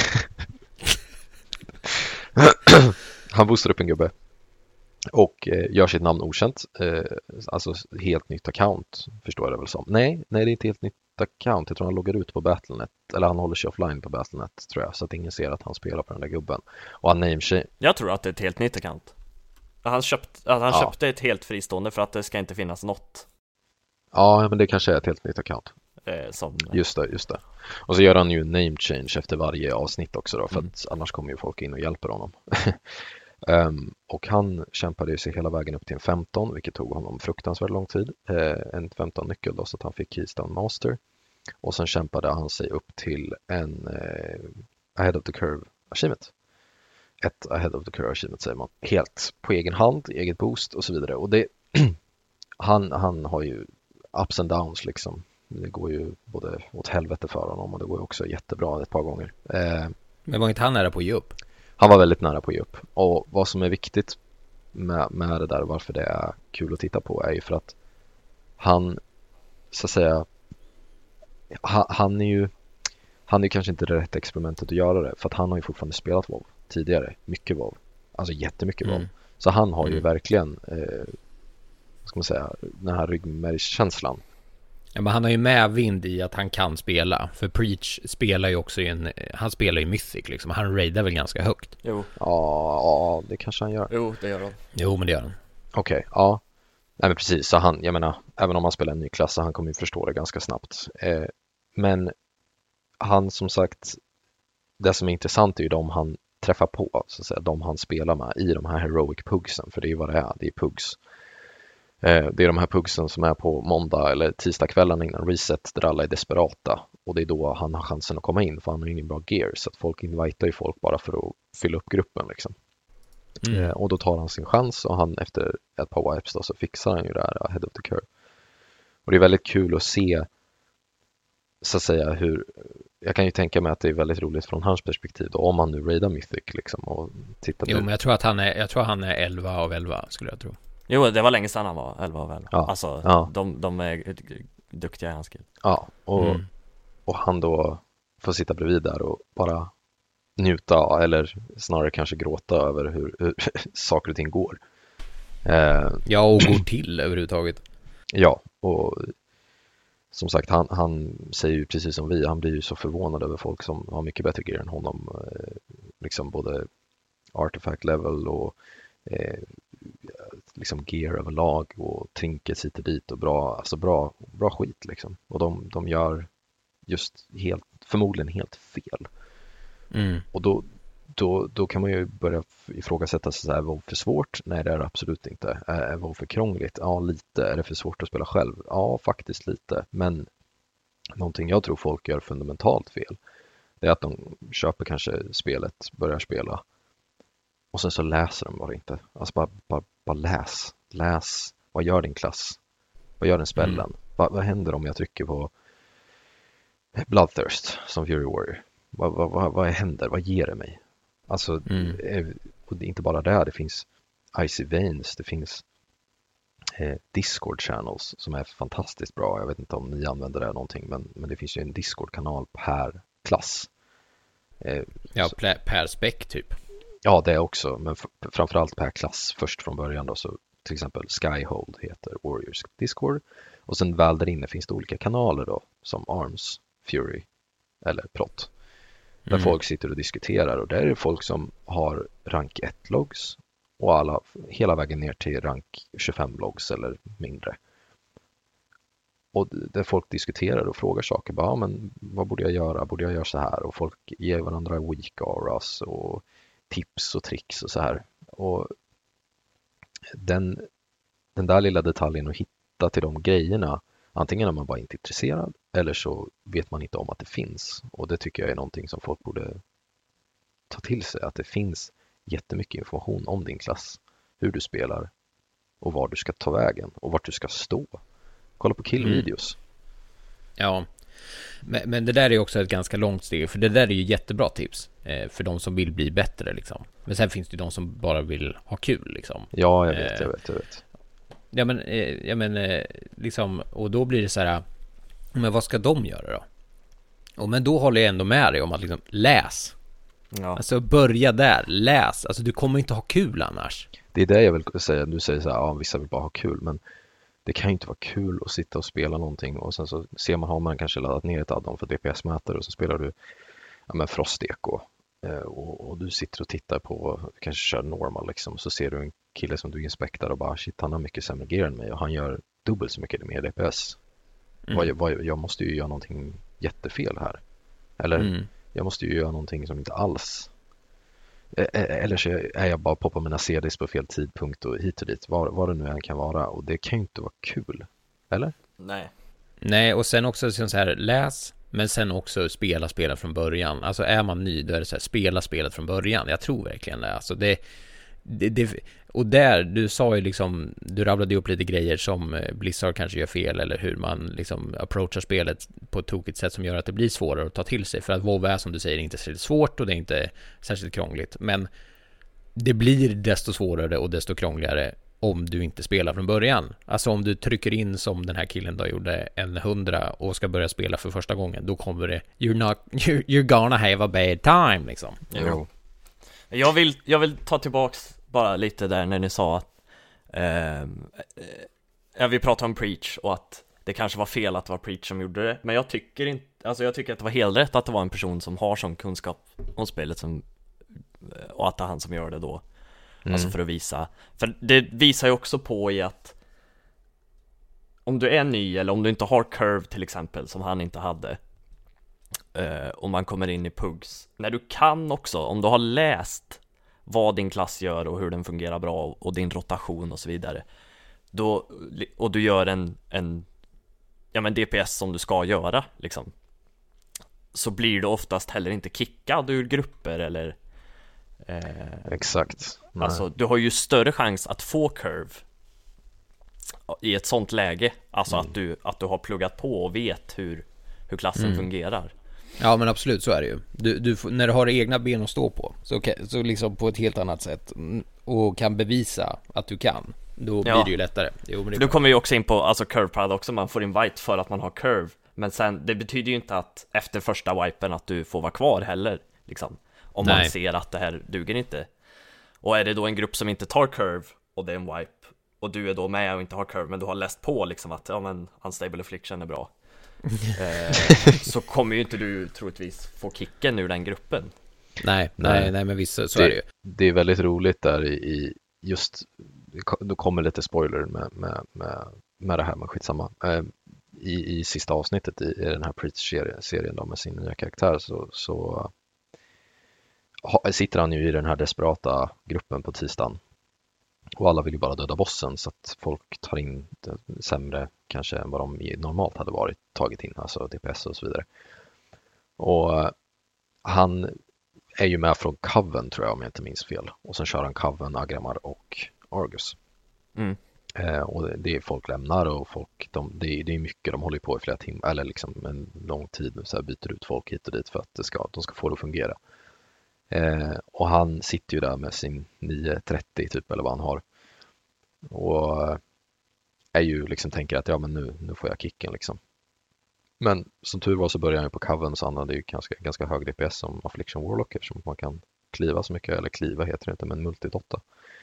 Han boostar upp en gubbe och gör sitt namn okänt. Alltså helt nytt account, förstår jag det väl som. Nej, det är inte helt nytt account. Jag tror han loggar ut på Battle.net, eller han håller sig offline på Battle.net, tror jag, så att ingen ser att han spelar på den där gubben. Och han nameshare. Jag tror att det är ett helt nytt account. Han köpte ett helt fristående för att det ska inte finnas något. Ja, men det kanske är ett helt nytt account. Just det. Och så gör han ju name change efter varje avsnitt också då, för att annars kommer ju folk in och hjälper honom. Och han kämpade ju sig hela vägen upp till en 15, vilket tog honom fruktansvärt lång tid. En 15-nyckel då, så att han fick Keystone Master. Och sen kämpade han sig upp till en Ahead of the Curve achievement. Ett Ahead of the Curve achievement säger man. Helt på egen hand, eget boost och så vidare. Och det han har ju ups and downs liksom. Det går ju både åt helvete för honom, och det går också jättebra ett par gånger. Men var inte han nära på att ge upp? Han var väldigt nära på att ge upp. Och vad som är viktigt med det där, varför det är kul att titta på, är ju för att han, så att säga, han är ju kanske inte det rätta experimentet att göra det, för att han har ju fortfarande spelat WoW tidigare, mycket WoW, alltså jättemycket WoW. Så han har ju verkligen vad ska man säga, den här ryggmärgskänslan. Ja, men han har ju medvind i att han kan spela. För Preach spelar ju också han spelar ju Mythic liksom. Han raidar väl ganska högt. Jo. Ja, det kanske han gör. Jo, det gör han. Jo, men det gör han. Okej, ja. Nej, men precis. Så han, jag menar, även om han spelar en ny klass, så han kommer ju förstå det ganska snabbt. Men han, som sagt, det som är intressant är ju de han träffar på, så att säga, de han spelar med i de här heroic pugsen. För det är ju vad det är pugs. Det är de här pugsen som är på måndag eller tisdagskvällarna innan reset, där alla är desperata, och det är då han har chansen att komma in, för han har ingen bra gear, så att folk invitar ju folk bara för att fylla upp gruppen liksom. Och då tar han sin chans, och han efter ett par wipes då, så fixar han ju det här Ahead of the Curve. Och det är väldigt kul att se, så att säga, hur, jag kan ju tänka mig att det är väldigt roligt från hans perspektiv då, om han nu raidar Mythic liksom, och tittar på. Jo, men jag tror han är 11 av 11 skulle jag tro. Jo, det var länge sedan han var 11 av 11. Ja. Alltså, de är duktiga i hans skill. Ja, och han då få sitta bredvid där och bara njuta, eller snarare kanske gråta över hur saker och ting går. Ja, och går till överhuvudtaget. Ja, och som sagt, han säger ju precis som vi, han blir ju så förvånad över folk som har mycket bättre gear än honom. Liksom både artifact level och liksom gear överlag och trinkets hit och dit och bra skit liksom. Och de gör just förmodligen helt fel. Och då kan man ju börja ifrågasätta sig så här, var för svårt? Nej, det är det absolut inte. Är det för krångligt? Ja, lite. Är det för svårt att spela själv? Ja, faktiskt lite. Men någonting jag tror folk gör fundamentalt fel, det är att de köper kanske spelet, börjar spela och sen så läser de bara inte. Alltså bara läs. Läs. Vad gör din klass? Vad gör den spellen? Vad händer om jag trycker på Bloodthirst som Fury Warrior? Vad händer? Vad ger det mig? Alltså, och det är inte bara det finns Icy Veins, det finns Discord channels som är fantastiskt bra. Jag vet inte om ni använder det någonting, men det finns ju en Discord-kanal per klass. Per spec typ. Ja, det också, men framförallt per klass först från början då, så till exempel Skyhold heter Warriors Discord, och sen väl där inne finns det olika kanaler då, som Arms, Fury eller Prot, där folk sitter och diskuterar, och där är det folk som har rank 1 logs och hela vägen ner till rank 25 logs eller mindre. Och där folk diskuterar och frågar saker, bara, men vad borde jag göra? Borde jag göra så här? Och folk ger varandra weak auras och tips och tricks och så här. Och den där lilla detaljen att hitta till de grejerna, antingen är man bara inte intresserad eller så vet man inte om att det finns. Och det tycker jag är någonting som folk borde ta till sig, att det finns jättemycket information om din klass, hur du spelar och var du ska ta vägen och vart du ska stå. Kolla på killvideos. Ja, men det där är också ett ganska långt steg, för det där är ju jättebra tips för de som vill bli bättre liksom. Men sen finns det ju de som bara vill ha kul liksom. Ja, jag vet. Ja, men liksom, och då blir det så här, men vad ska de göra då? Och men då håller jag ändå med dig om att liksom, läs. Ja. Alltså börja där, läs. Alltså du kommer inte ha kul annars. Det är det jag vill säga. Du säger så här, ja, vissa vill bara ha kul, men det kan ju inte vara kul att sitta och spela någonting och sen så har man kanske laddat ner ett addon för DPS-mätare och så spelar du Frost Eco och du sitter och tittar på, kanske kör normal liksom, så ser du en kille som du inspektar och bara shit, han har mycket sämre gear än mig och han gör dubbelt så mycket mer DPS. Jag måste ju göra någonting jättefel här. Eller jag måste ju göra någonting som inte alls. Eller så är jag bara poppar mina CDs på fel tidpunkt och hit och dit, vad det nu än kan vara, och det kan ju inte vara kul, eller? Nej, och sen också så här, läs, men sen också spela från början. Alltså är man ny, då är det så här, spela spelet från början. Jag tror verkligen det. Alltså det och där, du sa ju liksom, du rabblade upp lite grejer som Blizzard kanske gör fel, eller hur man liksom approachar spelet på ett tokigt sätt som gör att det blir svårare att ta till sig, för att WoW är, som du säger, inte särskilt svårt och det är inte särskilt krångligt, men det blir desto svårare och desto krångligare om du inte spelar från början. Alltså om du trycker in som den här killen då gjorde en 100 och ska börja spela för första gången, då kommer det you're gonna have a bad time liksom. Jo. Jag vill ta tillbaks bara lite där när ni sa att vi pratade om Preach och att det kanske var fel att det var Preach som gjorde det, men jag tycker inte, alltså jag tycker att det var helt rätt att det var en person som har sån kunskap om spelet och att det är han som gör det då. Alltså för att visa, för det visar ju också på i att om du är ny eller om du inte har curve till exempel, som han inte hade, om man kommer in i pugs, när du kan också, om du har läst vad din klass gör och hur den fungerar bra och din rotation och så vidare, då, och du gör en DPS som du ska göra liksom, så blir du oftast heller inte kickad ur grupper eller exakt. Nej. Alltså du har ju större chans att få curve i ett sånt läge, alltså att du har pluggat på och vet hur klassen fungerar. Ja, men absolut, så är det ju. Du när du har egna ben att stå på, så liksom på ett helt annat sätt, och kan bevisa att du kan, då blir det ju lättare. Du kommer ju också in på alltså curve pride också, man får invite för att man har curve, Men sen, det betyder ju inte att efter första wipen att du får vara kvar heller liksom. Om Nej. man ser att det här duger inte. Och är det då en grupp som inte tar curve och det är en wipe och du är då med och inte har curve, men du har läst på liksom att ja, men Unstable Affliction är bra, så kommer ju inte du troligtvis få kicken ur den gruppen. Nej, men visst så är det ju. Det är väldigt roligt där i just, då kommer lite spoiler med det här, men skitsamma. I sista avsnittet i den här Preach-serien då, med sin nya karaktär så sitter han ju i den här desperata gruppen på tisdagen. Och alla vill ju bara döda bossen, så att folk tar in sämre kanske än vad de normalt hade tagit in, alltså DPS och så vidare. Och han är ju med från Coven, tror jag, om jag inte minns fel. Och sen kör han Coven, Agramar och Argus. Och det är folk lämnar och folk, det är mycket, de håller på i flera timmar, eller liksom en lång tid, så här, byter ut folk hit och dit för att de ska få det att fungera. Och han sitter ju där med sin 930 typ, eller vad han har. Och är ju liksom, tänker att ja, men nu får jag kicken liksom. Men som tur var så började han ju på Coven, så han hade ju ganska hög DPS som Affliction Warlock, eftersom man kan kliva så mycket, eller kliva heter det inte, men multidotta.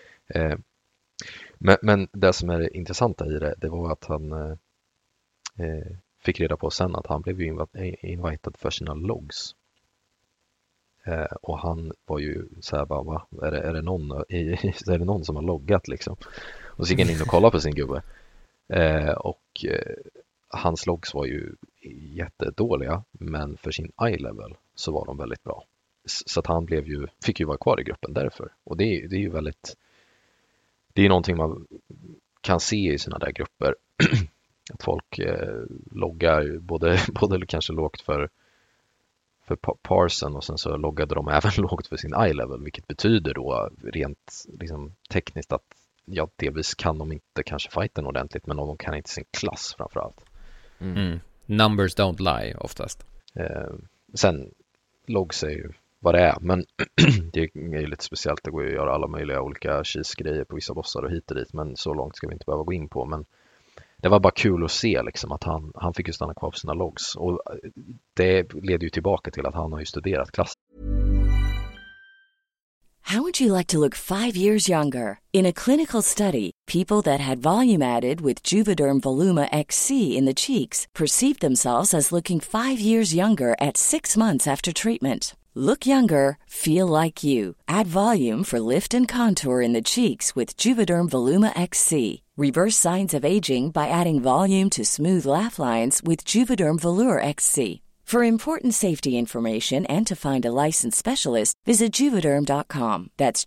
Men det som är det intressanta i det var att han fick reda på sen att han blev ju invitad för sina logs. Och han var ju så här bara, va? Är det någon som har loggat liksom? Och så gick han in och kollade på sin gubbe. Och hans logs var ju jättedåliga, men för sin eye level så var de väldigt bra. Så att han fick ju vara kvar i gruppen därför. Och det är ju väldigt, det är någonting man kan se i såna där grupper. Att folk loggar både kanske lågt för parsen, och sen så loggade de även lågt för sin eye level, vilket betyder då rent liksom tekniskt att ja, delvis kan de inte kanske fighten ordentligt, men de kan inte sin klass framförallt. Numbers don't lie oftast. Sen logs är ju vad det är, men det är ju lite speciellt. Det går ju att göra alla möjliga olika cheese-grejer på vissa bossar och hit och dit, men så långt ska vi inte behöva gå in på. Men det var bara kul att se liksom, att han fick ju stanna kvar på sina logs, och det leder ju tillbaka till att han har ju studerat klass. How would you like to look 5 years younger? In a clinical study, people that had volume added with Juvederm Voluma XC in the cheeks perceived themselves as looking 5 years younger at 6 months after treatment. Look younger, feel like you. Add volume for lift and contour in the cheeks with Juvederm Voluma XC. Reverse signs of aging by adding volume to smooth laugh lines with Juvederm Volure XC. For important safety information and to find a licensed specialist, visit Juvederm.com. That's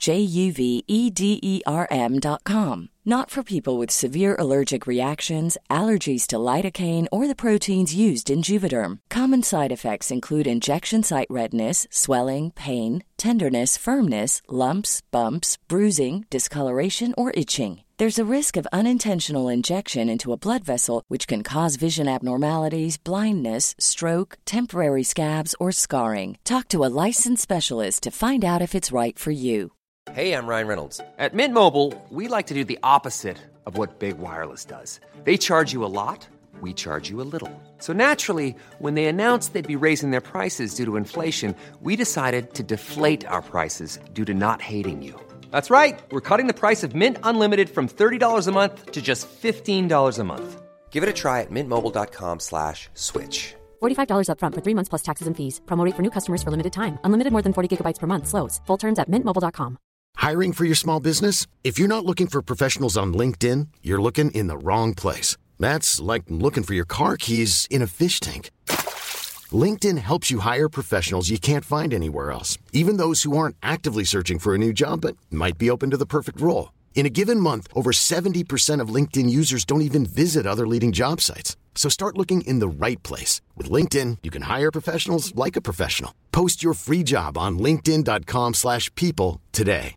JUVEDERM.com. Not for people with severe allergic reactions, allergies to lidocaine, or the proteins used in Juvederm. Common side effects include injection site redness, swelling, pain, tenderness, firmness, lumps, bumps, bruising, discoloration, or itching. There's a risk of unintentional injection into a blood vessel, which can cause vision abnormalities, blindness, stroke, temporary scabs, or scarring. Talk to a licensed specialist to find out if it's right for you. Hey, I'm Ryan Reynolds. At Mint Mobile, we like to do the opposite of what Big Wireless does. They charge you a lot, we charge you a little. So naturally, when they announced they'd be raising their prices due to inflation, we decided to deflate our prices due to not hating you. That's right. We're cutting the price of Mint Unlimited from $30 a month to just $15 a month. Give it a try at mintmobile.com/switch. $45 up front for 3 months plus taxes and fees. Promo rate for new customers for limited time. Unlimited more than 40 gigabytes per month. Slows full terms at mintmobile.com. Hiring for your small business? If you're not looking for professionals on LinkedIn, you're looking in the wrong place. That's like looking for your car keys in a fish tank. LinkedIn helps you hire professionals you can't find anywhere else, even those who aren't actively searching for a new job but might be open to the perfect role. In a given month, over 70% of LinkedIn users don't even visit other leading job sites. So start looking in the right place. With LinkedIn, you can hire professionals like a professional. Post your free job on linkedin.com/people today.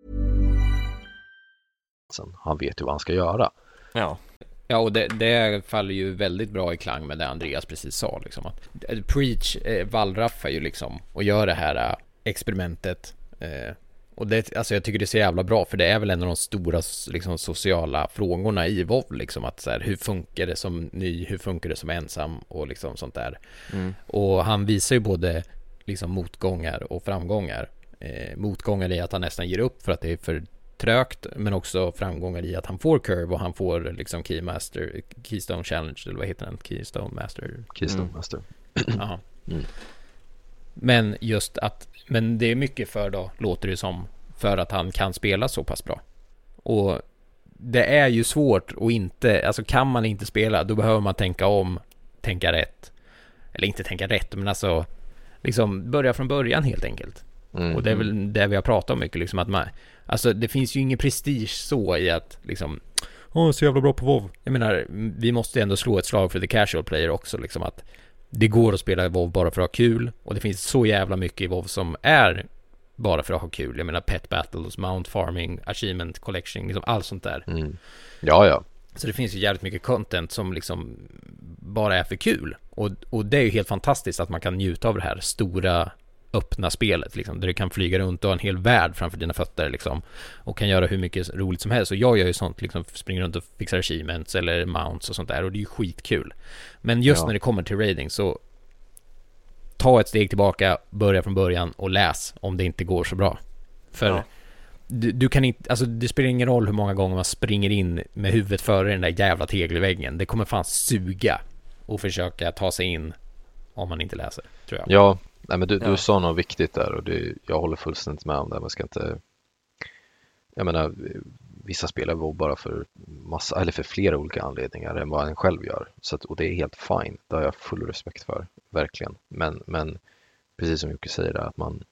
Han vet ju vad han ska göra. Ja. Ja, och det faller ju väldigt bra i klang med det Andreas precis sa liksom, att Preach wallraffar ju liksom och gör det här experimentet Och det, alltså jag tycker det är så jävla bra, för det är väl en av de stora liksom, sociala frågorna i WoW, liksom att så här, hur funkar det som ny, hur funkar det som ensam och liksom sånt där. Och han visar ju både liksom motgångar och framgångar. Motgångar i att han nästan ger upp för att det är för trögt, men också framgångar i att han får curve och han får liksom Keystone Challenge, eller vad heter den? Keystone Master. Jaha. Men just att, men det är mycket för då, låter det som, för att han kan spela så pass bra. Och det är ju svårt att inte, alltså kan man inte spela, då behöver man tänka om, tänka rätt. Eller inte tänka rätt, men alltså liksom börja från början helt enkelt. Och det är väl det vi har pratat om mycket, liksom att man, alltså det finns ju ingen prestige så i att liksom, så jävla bra på WoW. Jag menar, vi måste ändå slå ett slag för the casual player också, liksom att det går att spela WoW bara för att ha kul, och det finns så jävla mycket i WoW som är bara för att ha kul. Jag menar pet battles, mount farming, achievement collection, liksom allt sånt där. Ja. Så det finns ju jävligt mycket content som liksom bara är för kul, och det är ju helt fantastiskt att man kan njuta av det här stora öppna spelet liksom, där du kan flyga runt och ha en hel värld framför dina fötter liksom, och kan göra hur mycket roligt som helst. Och jag gör ju sånt liksom, springer runt och fixar achievements eller mounts och sånt där, och det är ju skitkul. Men just när det kommer till raiding, så ta ett steg tillbaka, börja från början och läs om det inte går så bra. För du kan inte, alltså det spelar ingen roll hur många gånger man springer in med huvudet före den där jävla tegelväggen. Det kommer fan suga och försöka ta sig in om man inte läser, tror jag. Ja, nej, men du sa något viktigt där, och jag håller fullständigt med om det. Man ska inte, jag menar, vissa spelar WoW bara för massa, eller för flera olika anledningar än vad en själv gör. Så att, och det är helt fine. Det har jag full respekt för, verkligen. Men precis som Jocke säger, att man,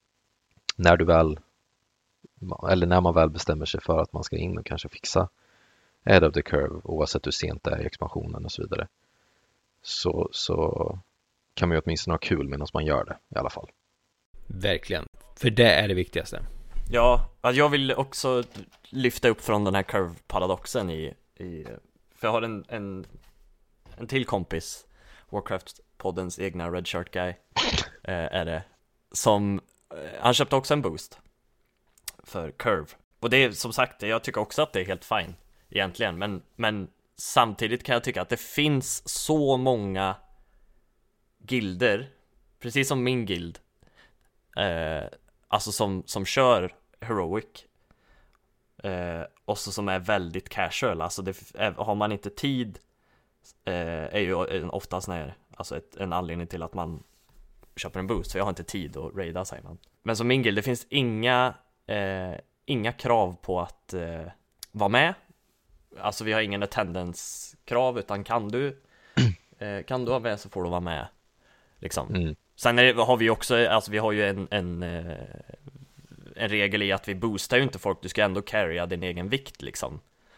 när man väl bestämmer sig för att man ska in och kanske fixa ahead of the curve, oavsett hur sent det är i expansionen och så vidare, så kan man ju åtminstone ha kul medan man gör det i alla fall. Verkligen, för det är det viktigaste. Ja, jag vill också lyfta upp från den här curve-paradoxen för jag har en till kompis, Warcraft-poddens egna Redshirt Guy är det, som han köpte också en boost för curve. Och det är som sagt, jag tycker också att det är helt fine egentligen, men samtidigt kan jag tycka att det finns så många gilder, precis som min guild, alltså som kör heroic, och så som är väldigt casual. Alltså har man inte tid, är ju oftast en anledning till att man köper en boost, för jag har inte tid att raida, säger man. Men som min guild, det finns inga krav på att vara med. Alltså vi har ingen attendance-krav, utan kan du vara med så får du vara med liksom. Sen har vi också, alltså vi har ju en regel i att vi boostar ju inte folk. Du ska ändå carrya din egen vikt liksom.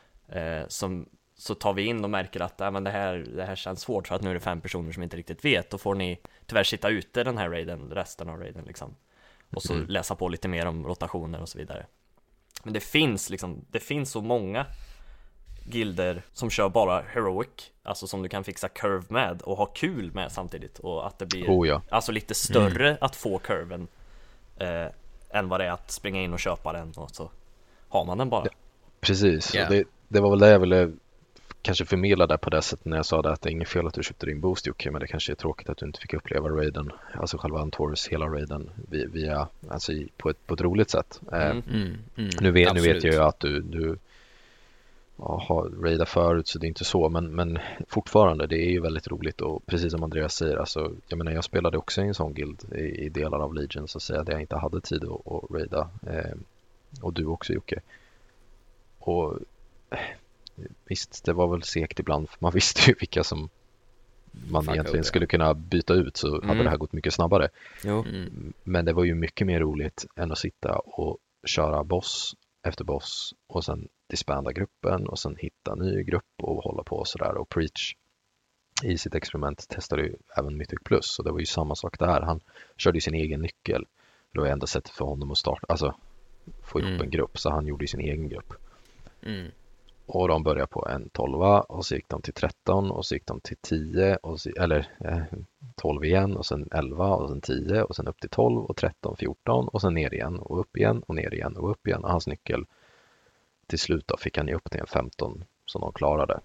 Så tar vi in och märker att men det här känns svårt, för att nu är det 5 personer som inte riktigt vet. Då får ni tyvärr sitta ute den här resten av raiden liksom. Och så läsa på lite mer om rotationer och så vidare. Men det finns så många gilder som kör bara heroic, alltså som du kan fixa curve med och ha kul med samtidigt, och att det blir alltså lite större att få curven än vad det är att springa in och köpa den, och så har man den bara. Ja, precis, det var väl det jag ville kanske förmedla där på det sättet när jag sa det, att det är inget fel att du köpte din boost, Jocke, men det kanske är tråkigt att du inte fick uppleva raiden, alltså själva Antorus hela raiden via, alltså på ett roligt sätt. Nu vet jag ju att du har raidat förut, så det är inte så, men fortfarande, det är ju väldigt roligt, och precis som Andreas säger, alltså, jag menar, jag spelade också i en sån guild i delar av Legion, så att säga, där jag inte hade tid att raida, och du också, Jocke, och visst, det var väl segt ibland, för man visste ju vilka som man egentligen skulle kunna byta ut, så hade det här gått mycket snabbare. Men det var ju mycket mer roligt än att sitta och köra boss efter boss och sen disbanda gruppen och sen hitta en ny grupp och hålla på och sådär. Och Preach i sitt experiment testade ju även Mythic Plus, och det var ju samma sak där. Han körde ju sin egen nyckel. Det var enda sättet för honom att starta, alltså få ihop en grupp, så han gjorde ju sin egen grupp. Och de började på en 12 och så gick de till 13 och så gick de till 10 och så, 12 igen och sen 11 och sen 10 och sen upp till 12 och 13, 14 och sen ner igen och upp igen och ner igen och upp igen. Och hans nyckel till slut då fick han ge upp till en 15 som de klarade.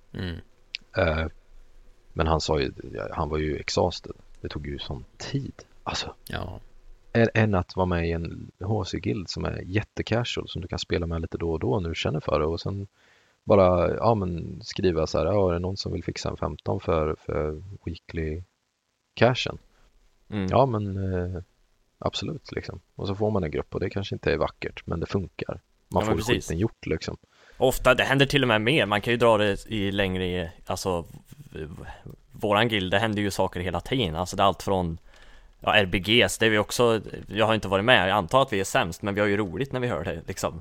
Men han sa ju, han var ju exhausted. Det tog ju sån tid. Alltså, än att vara med i en HC-guild som är jättecasual som du kan spela med lite då och då när du känner för det och sen bara skriva så här, är det någon som vill fixa en 15 för weekly cashen? Ja, men absolut liksom. Och så får man en grupp och det kanske inte är vackert, men det funkar. Man får skiten gjort liksom. Ofta, det händer till och med mer. Man kan ju dra det i längre, alltså våran guild, det händer ju saker hela tiden. Alltså det är allt från RBGs, det är vi också, jag har inte varit med, jag antar att vi är sämst, men vi har ju roligt när vi hör det liksom.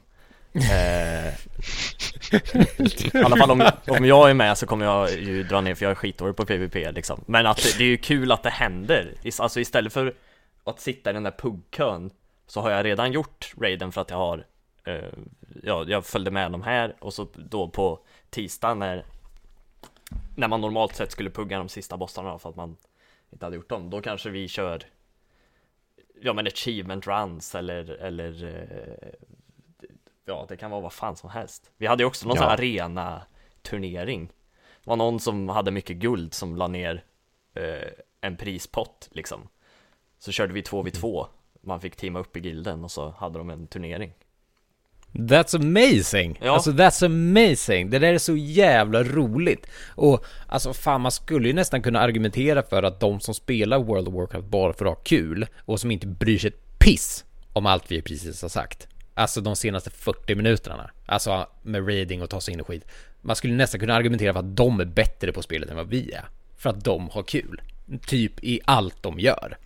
I alla fall om jag är med så kommer jag ju dra ner, för jag är skitdålig på PvP liksom. Men att det är ju kul att det händer. Alltså istället för att sitta i den där puggkön så har jag redan gjort raiden för att jag har jag följde med dem här. Och så då på tisdagen när man normalt sett skulle pugga de sista bossarna för att man inte hade gjort dem, då kanske vi kör achievement runs eller det kan vara vad fan som helst. Vi hade ju också någon sån arena-turnering. Det var någon som hade mycket guld som la ner en prispott liksom. Så körde vi 2v2. Man fick teama upp i gilden och så hade de en turnering. That's amazing. Alltså that's amazing. Det där är så jävla roligt. Och alltså fan, man skulle ju nästan kunna argumentera för att de som spelar World of Warcraft bara för att ha kul och som inte bryr sig ett piss om allt vi precis har sagt, alltså de senaste 40 minuterna, alltså med raiding och ta sig in och skit, man skulle nästan kunna argumentera för att de är bättre på spelet än vad vi är, för att de har kul typ i allt de gör.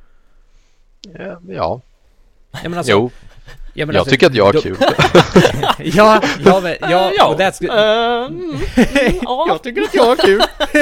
Ja. Men alltså, jo. Jag tycker att jag har kul. Och that's good. Jag tycker att jag har kul.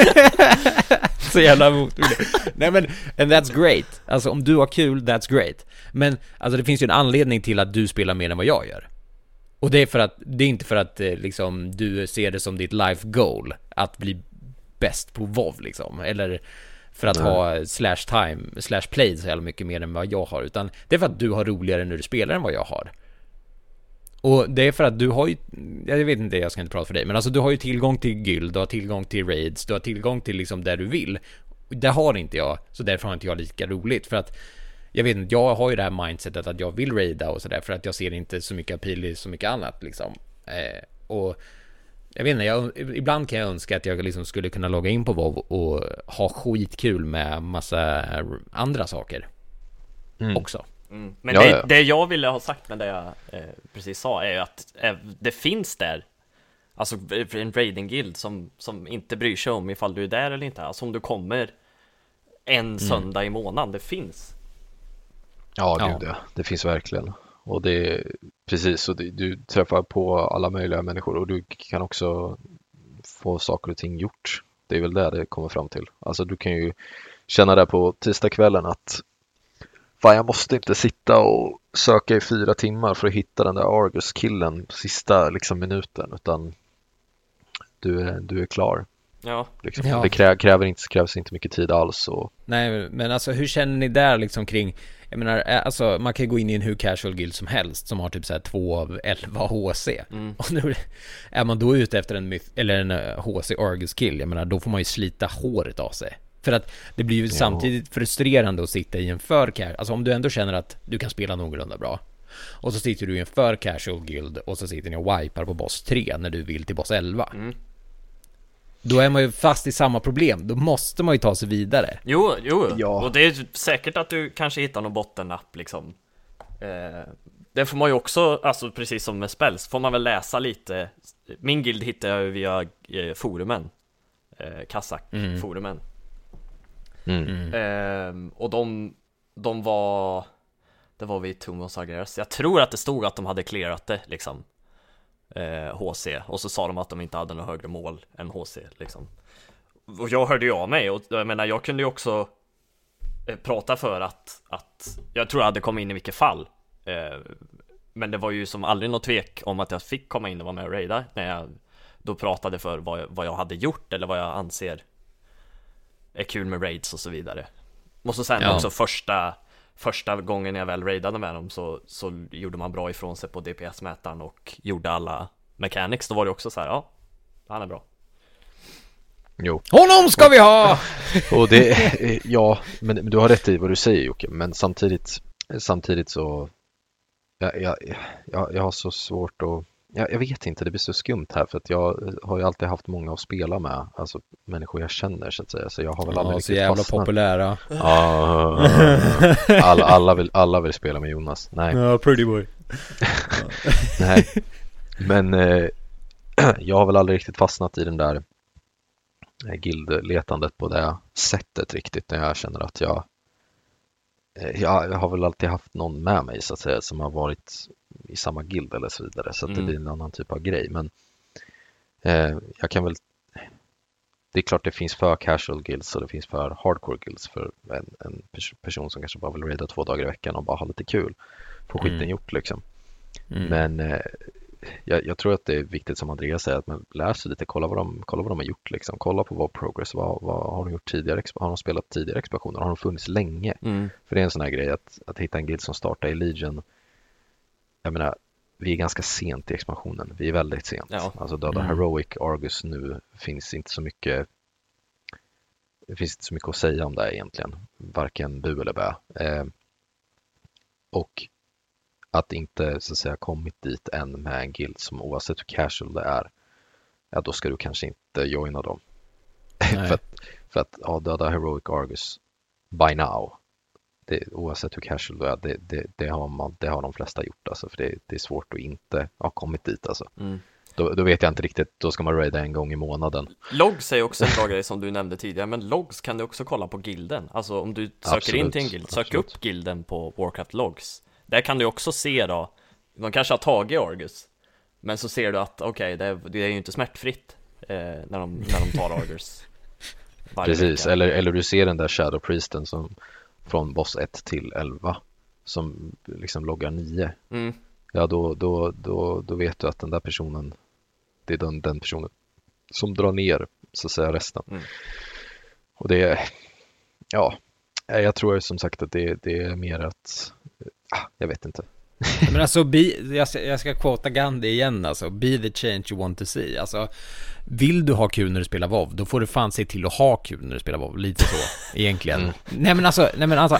Så jävla motvillig. Nej men, and that's great. Alltså om du har kul, that's great. Men alltså det finns ju en anledning till att du spelar mer än vad jag gör. Och det är för att, det är inte för att liksom du ser det som ditt life goal att bli bäst på WoW liksom, eller för att ha /play så jävla mycket mer än vad jag har, utan det är för att du har roligare när du spelar än vad jag har. Och det är för att du har ju, jag vet inte, jag ska inte prata för dig, men alltså du har ju tillgång till guild, du har tillgång till raids, du har tillgång till liksom där du vill. Det har inte jag, så därför har inte jag lika roligt, för att jag vet inte, jag har ju det här mindsetet att jag vill raida och sådär, för att jag ser inte så mycket appeal i så mycket annat liksom. Och jag vet inte, ibland kan jag önska att jag liksom skulle kunna logga in på WoW och ha skitkul med massa andra saker också. Men det jag ville ha sagt med det jag precis sa är att det finns där, alltså en raiding guild som inte bryr sig om ifall du är där eller inte. Alltså om du kommer en söndag i månaden, det finns. Ja, gud, det finns verkligen. Och det är precis så, du träffar på alla möjliga människor och du kan också få saker och ting gjort. Det är väl det kommer fram till. Alltså du kan ju känna det på tisdagskvällen att fan, jag måste inte sitta och söka i 4 timmar för att hitta den där Argus-killen sista liksom minuten, utan du är klar. Ja. Liksom. Ja. Det krävs inte mycket tid alls. Och... Nej, men alltså hur känner ni där liksom kring, jag menar, alltså man kan gå in i en hur casual guild som helst som har typ så här 2 av 11 HC. Och nu är man då ute efter en HC Argus kill, jag menar, då får man ju slita håret av sig. För att det blir ju samtidigt frustrerande att sitta i en alltså om du ändå känner att du kan spela någorlunda bra, och så sitter du i en för casual guild och så sitter ni och wipar på boss 3 när du vill till boss 11. Då är man ju fast i samma problem. Då måste man ju ta sig vidare. Jo. Ja. Och det är säkert att du kanske hittar någon bottennapp liksom. Det får man ju också, alltså precis som med spells, får man väl läsa lite. Min guild hittade jag via forumen, Kazak-forumen. Och de var, det var vid Tumos Agres. Jag tror att det stod att de hade clearat det liksom, HC, och så sa de att de inte hade något högre mål än HC liksom. Och jag hörde ju av mig, och jag menar, jag kunde ju också prata för att jag tror jag hade kommit in i vilket fall Men det var ju som aldrig något tvek om att jag fick komma in och vara med och raida när jag då pratade för vad jag hade gjort eller vad jag anser är kul med raids och så vidare. Och så sen också första gången jag väl raidade med dem så gjorde man bra ifrån sig på DPS-mätaren och gjorde alla mechanics. Då var det också så här, ja, han är bra. Jo. Honom ska vi ha! Och det, ja, men du har rätt i vad du säger, Jocke. Men samtidigt så jag har så svårt att, jag vet inte, det blir så skumt här för att jag har ju alltid haft många att spela med, alltså människor jag känner så att säga, så jag har väl aldrig så jävla fastnat. Populära. Alla vill spela med Jonas. Nej. Ja, pretty boy. Nej. Men jag har väl aldrig riktigt fastnat i den där guildletandet på det sättet riktigt, när jag känner att jag har väl alltid haft någon med mig så att säga som har varit i samma guild eller så vidare, så att det blir en annan typ av grej. Men jag kan väl, det är klart det finns för casual guilds och det finns för hardcore guilds för en person som kanske bara vill raida 2 dagar i veckan och bara ha lite kul, få skiten gjort liksom. Men jag tror att det är viktigt som Andreas säger, att man lär sig lite, kolla vad de har gjort liksom. Kolla på vad progress, vad har de gjort tidigare, har de spelat tidigare expansioner, har de funnits länge? För det är en sån här grej att hitta en guild som startar i Legion. Jag menar, vi är ganska sent i expansionen, vi är väldigt sent. Alltså döda Heroic Argus nu finns inte så mycket att säga om det egentligen, varken bu eller bä. Och att inte så att säga kommit dit än med en guild som oavsett hur casual det är, ja då ska du kanske inte joina dem. för att döda Heroic Argus by now, oavsett hur casual det är, det har de flesta gjort alltså, för det är svårt att inte ha kommit dit alltså. Då vet jag inte riktigt, då ska man raida en gång i månaden. Logs är också en bra grej som du nämnde tidigare, men logs kan du också kolla på gilden. Alltså om du söker in till en guild, sök upp gilden på Warcraft logs. Där kan du också se då, de kanske har tagit Argus, men så ser du att okej, det är ju inte smärtfritt när de tar Argus. Precis, eller du ser den där Shadow Priesten som från boss 1 till 11 som liksom loggar 9. Ja, då vet du att den där personen, det är den personen som drar ner så att säga resten. Och det är, ja, jag tror som sagt att det är mer att jag vet inte. Men alltså, jag ska quota Gandhi igen alltså. Be the change you want to see. Alltså, vill du ha kul när du spelar WoW, då får du fan se till att ha kul när du spelar WoW. Lite så, egentligen. Nej men alltså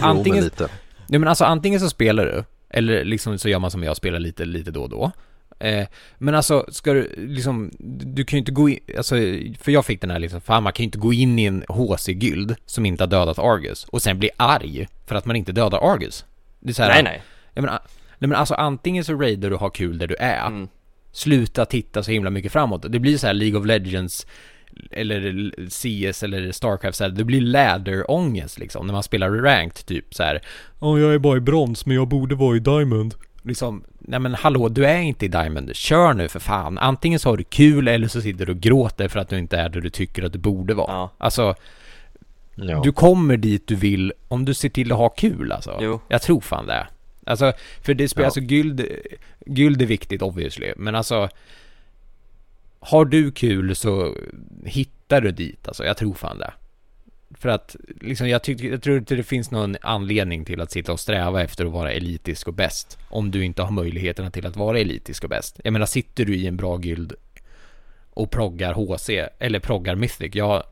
antingen så spelar du, eller liksom så gör man som jag, spelar lite då och då. Men alltså, ska du liksom, du kan ju inte gå in, alltså, för jag fick den här liksom, fan man kan ju inte gå in i en HC-gyld som inte har dödat Argus och sen bli arg för att man inte dödar Argus. Det är så här, nej. Nej men alltså, antingen så raidar du och har kul där du är. Sluta titta så himla mycket framåt. Det blir så här League of Legends eller CS eller Starcraft så här, det blir ladder-ångest liksom när man spelar ranked typ så här. Jag är bara i brons men jag borde vara i diamond. Liksom, nej men hallå, du är inte i diamond. Kör nu för fan. Antingen så har du kul eller så sitter du och gråter för att du inte är där du tycker att du borde vara. Ja. Alltså du kommer dit du vill om du ser till att ha kul alltså. Jo. Jag tror fan det. Alltså, för det spelar alltså guld är viktigt obviously, men alltså har du kul så hittar du dit alltså, jag tror fan det. För att liksom, jag tror inte det finns någon anledning till att sitta och sträva efter att vara elitisk och bäst om du inte har möjligheterna till att vara elitisk och bäst. Jag menar, sitter du i en bra guild och proggar HC eller proggar Mythic,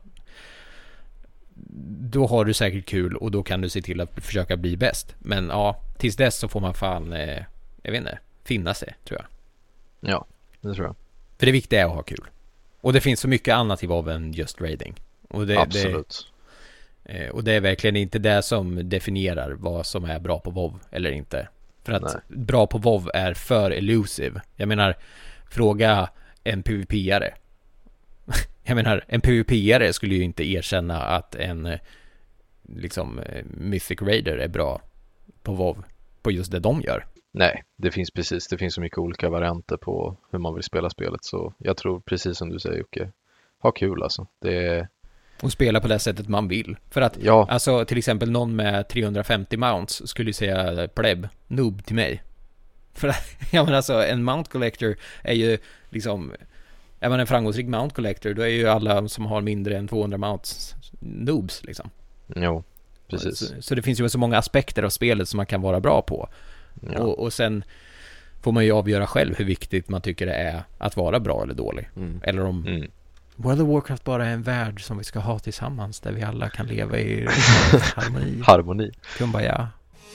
då har du säkert kul och då kan du se till att försöka bli bäst. Men ja, tills dess så får man fan jag vet inte, finna sig, tror jag. Ja, det tror jag. För det viktiga är att ha kul. Och det finns så mycket annat i WoW än just raiding. Och absolut. Och det är verkligen inte det som definierar vad som är bra på WoW eller inte. För att bra på WoW är för elusive. Jag menar, fråga en PvP-are. Jag menar, en PvP-are skulle ju inte erkänna att en liksom Mythic Raider är bra på WoW på just det de gör. Nej, det finns så mycket olika varianter på hur man vill spela spelet, så jag tror precis som du säger, Jocke, ha kul alltså. Och spela på det sättet man vill. För att, alltså till exempel någon med 350 mounts skulle ju säga pleb, noob till mig. För ja, men alltså en Mount Collector är ju liksom, är man en framgångsrik Mount Collector, då är ju alla som har mindre än 200 mounts noobs liksom. Jo, precis. Så det finns ju så många aspekter av spelet som man kan vara bra på. Ja. Och sen får man ju avgöra själv hur viktigt man tycker det är att vara bra eller dålig. Eller om World of Warcraft bara är en värld som vi ska ha tillsammans, där vi alla kan leva i harmoni. Kumbaya.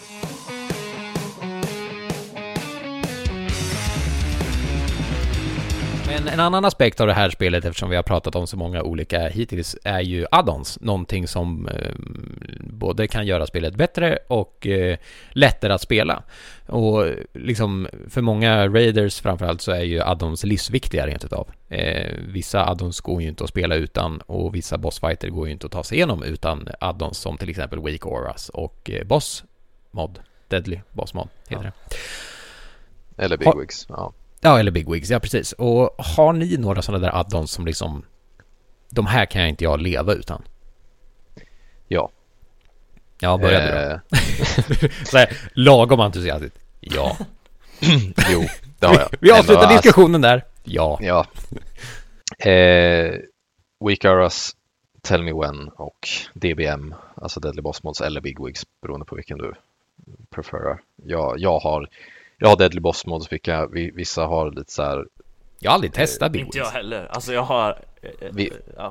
Men en annan aspekt av det här spelet, eftersom vi har pratat om så många olika hittills, är ju add-ons. Någonting som både kan göra spelet bättre och lättare att spela. Och liksom för många raiders framförallt så är ju add-ons livsviktiga rent utav. Vissa add-ons går ju inte att spela utan, och vissa bossfighter går ju inte att ta sig igenom utan add-ons, som till exempel Weak Auras och boss mod, Deadly boss mod heter det. Eller Big Wigs, ja. Ja, eller Big Wigs, ja precis. Och har ni några sådana där add-ons som liksom, de här kan jag inte leva utan? Ja. Ja, började då. Så här, lagom entusiastiskt. Ja. Jo, det har jag. Vi avslutar diskussionen där. Ja. Ja. Weak Auras, Tell Me When och DBM, alltså Deadly Boss Mods eller Big Wigs, beroende på vilken du preferar. Jag har Deadly Boss Mods, vilka vissa har lite så här. Jag har aldrig testat Big Wigs. Inte jag heller. Alltså jag har ja.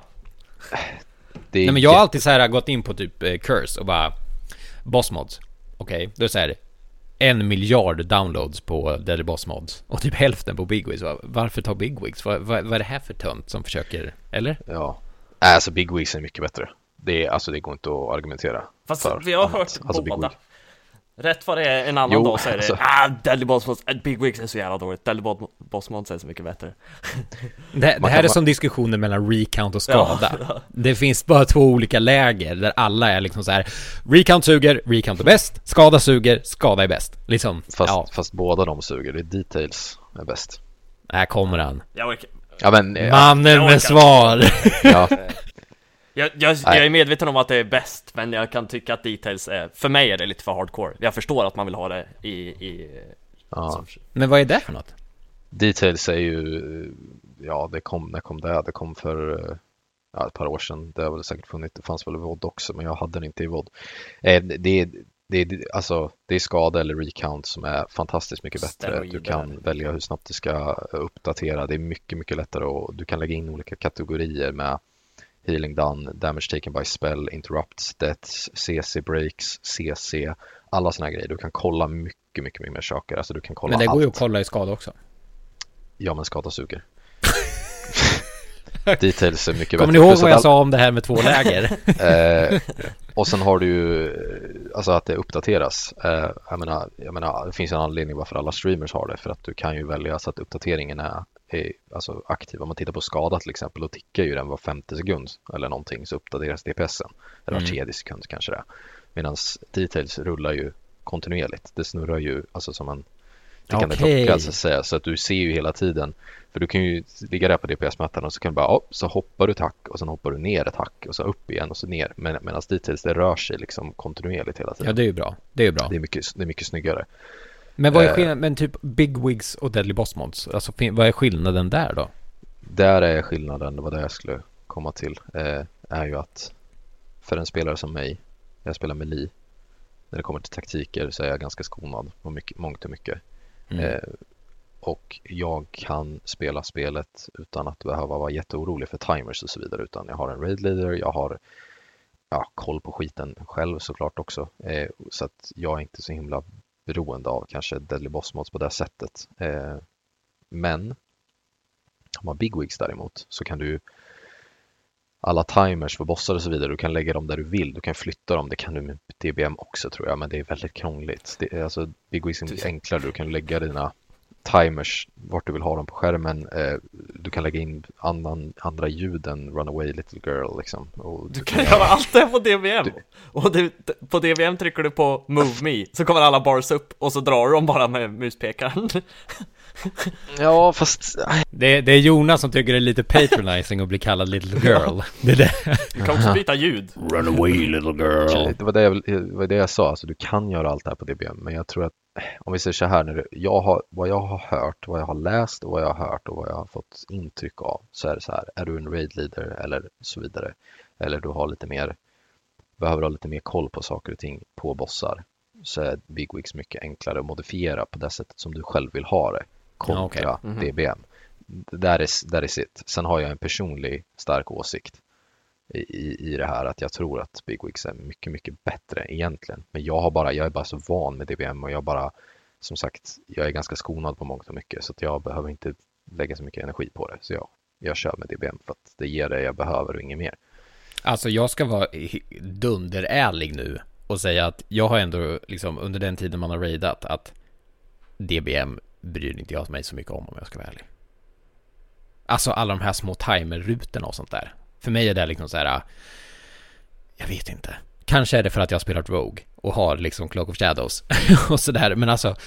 Nej, men jag har alltid så här gått in på typ Curse och bara Boss Mods. Okej, då är det så här 1 miljard downloads på Deadly Boss Mods och typ hälften på Big Wigs. Varför ta Big Wigs? Vad är det här för tönt som försöker, eller? Ja. Alltså Big Wigs är mycket bättre. Det går inte att argumentera. Fast för vi har hört båda. Rätt vad det är en annan dag så är det Deadly Boss Mods, Big Wigs är så jävla dåligt. Deadly Boss Mods är så mycket bättre. Det här är som diskussionen mellan recount och skada. Ja. Det finns bara 2 olika läger där alla är liksom så här: recount suger, recount är bäst. Skada suger, skada är bäst. Liksom, fast båda de suger. Det är details är bäst. Här kommer han. Mannen med svar. Ja. Jag är medveten om att det är bäst, men jag kan tycka att details är, för mig är det lite för hardcore. Jag förstår att man vill ha det Men vad är det för något? Details är ju, ja, det kom för ett par år sedan. Det har väl säkert funnits, det fanns väl i VOD också, men jag hade den inte i VOD. Det är skada eller recount som är fantastiskt mycket bättre. Du kan välja hur snabbt du ska uppdatera. Det är mycket, mycket lättare, och du kan lägga in olika kategorier med healing done, damage taken by spell, interrupts, deaths, CC breaks, CC, alla såna grejer. Du kan kolla mycket, mycket, mycket mer saker. Alltså du kan kolla. Men det allt. går ju att kolla i skada också. Ja, men skada suger. Details är mycket bättre. Kommer ni ihåg vad jag sa om det här med 2 läger? Och sen har du ju alltså att det uppdateras. Jag menar, det finns en anledning varför alla streamers har det, för att du kan ju välja så att uppdateringen är alltså aktiv. Om man tittar på skada till exempel, då tickar ju den var 50 sekund eller någonting, så uppdateras DPSen. Eller var 3 sekund kanske det. Medan details rullar ju kontinuerligt. Det snurrar ju alltså som en tickande klocka, alltså, så att du ser ju hela tiden. För du kan ju ligga där på DPS-mätaren och så kan du bara, så hoppar du ett hack och sen hoppar du ner ett hack och så upp igen och så ner. Medan details, det rör sig liksom kontinuerligt hela tiden. Ja, det är ju bra. Det är mycket snyggare. Men vad är skillnaden, men typ Big Wigs och Deadly Boss Mods, alltså vad är skillnaden där då? Där är skillnaden, vad det jag skulle komma till, är ju att för en spelare som mig, jag spelar melee, när det kommer till taktiker så är jag ganska skonad och mångt och mycket. Och jag kan spela spelet utan att behöva vara jätteorolig för timers och så vidare, utan jag har en raid leader, jag har koll på skiten själv såklart också, så att jag är inte så himla beroende av kanske Deadly Boss Mods på det sättet. Men om man har Big Wigs däremot, så kan du alla timers för bossar och så vidare, du kan lägga dem där du vill, du kan flytta dem, det kan du med DBM också tror jag, men det är väldigt krångligt. Alltså Big Wigs är enklare, du kan lägga dina timers vart du vill ha dem på skärmen, du kan lägga in andra ljud än Runaway Little Girl liksom. Och du kan göra allt det på DBM. Och på DBM trycker du på Move Me, så kommer alla bars upp och så drar du dem bara med muspekaren. Ja, fast... Det är Jonas som tycker det är lite patronizing att bli kallad little girl. Det är det. Du kan också byta ljud. Run away little girl. Det var det jag sa, alltså du kan göra allt det här på DBM, men jag tror att om vi säger så här, vad jag har hört, vad jag har läst och vad jag har hört och vad jag har fått intryck av, så är det så här, är du en raid leader eller så vidare, eller du har behöver ha lite mer koll på saker och ting på bossar, så är Bigwigs mycket enklare att modifiera på det sättet som du själv vill ha det kontra DBM. Där är sitt. Sen har jag en personlig stark åsikt i det här, att jag tror att Bigwigs är mycket, mycket bättre egentligen. Men jag är bara så van med DBM, och som sagt, jag är ganska skonad på mångt och mycket, så att jag behöver inte lägga så mycket energi på det. Så jag kör med DBM för att det ger det jag behöver och inget mer. Alltså jag ska vara dunderärlig nu och säga att jag har ändå liksom under den tiden man har raidat att DBM bryr inte jag mig så mycket om jag ska vara ärlig. Alltså alla de här små timerrutorna och sånt där. För mig är det liksom så här, jag vet inte. Kanske är det för att jag har spelat Rogue och har liksom Cloak of Shadows och sådär. Men alltså,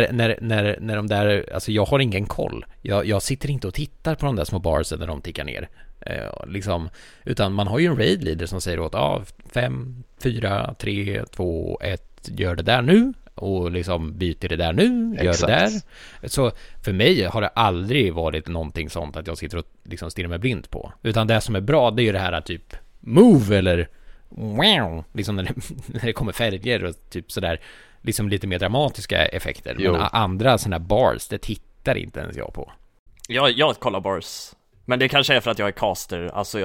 när de där, alltså jag har ingen koll. Jag sitter inte och tittar på de där små barsen när de tickar ner. Liksom, utan man har ju en raid leader som säger åt 5, 4, 3, 2, 1, gör det där nu. Och liksom byter det där nu, gör det där. Så för mig har det aldrig varit någonting sånt att jag sitter och liksom stirrar mig blind på. Utan det som är bra, det är ju det här typ move eller wow, liksom när det kommer färger och typ sådär, liksom lite mer dramatiska effekter. Jo. Men andra sådana bars, det tittar inte ens jag på. Jag kollar bars. Men det kanske är för att jag är caster. Alltså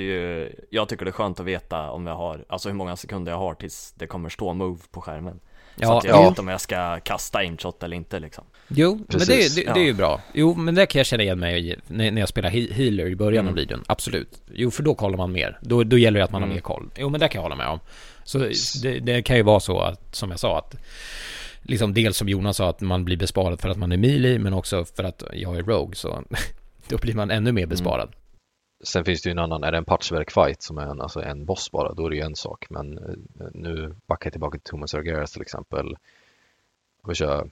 jag tycker det är skönt att veta om jag har, alltså hur många sekunder jag har tills det kommer stå move på skärmen. Så att jag vet om jag ska kasta aimshot eller inte liksom. Jo, precis. Men det är ju bra. Jo, men det kan jag känna igen mig när jag spelar healer i början av videon. Absolut. Jo, för då kollar man mer. Då gäller det att man har mer koll. Jo, men det kan jag hålla med om. Så det kan ju vara så att, som jag sa, att liksom dels som Jonas sa, att man blir besparad för att man är melee, men också för att jag är rogue, så då blir man ännu mer besparad. Sen finns det ju en annan, är det en patchverk-fight som är en boss bara, då är det ju en sak. Men nu backar jag tillbaka till Thomas Argeras till exempel. Om vi kör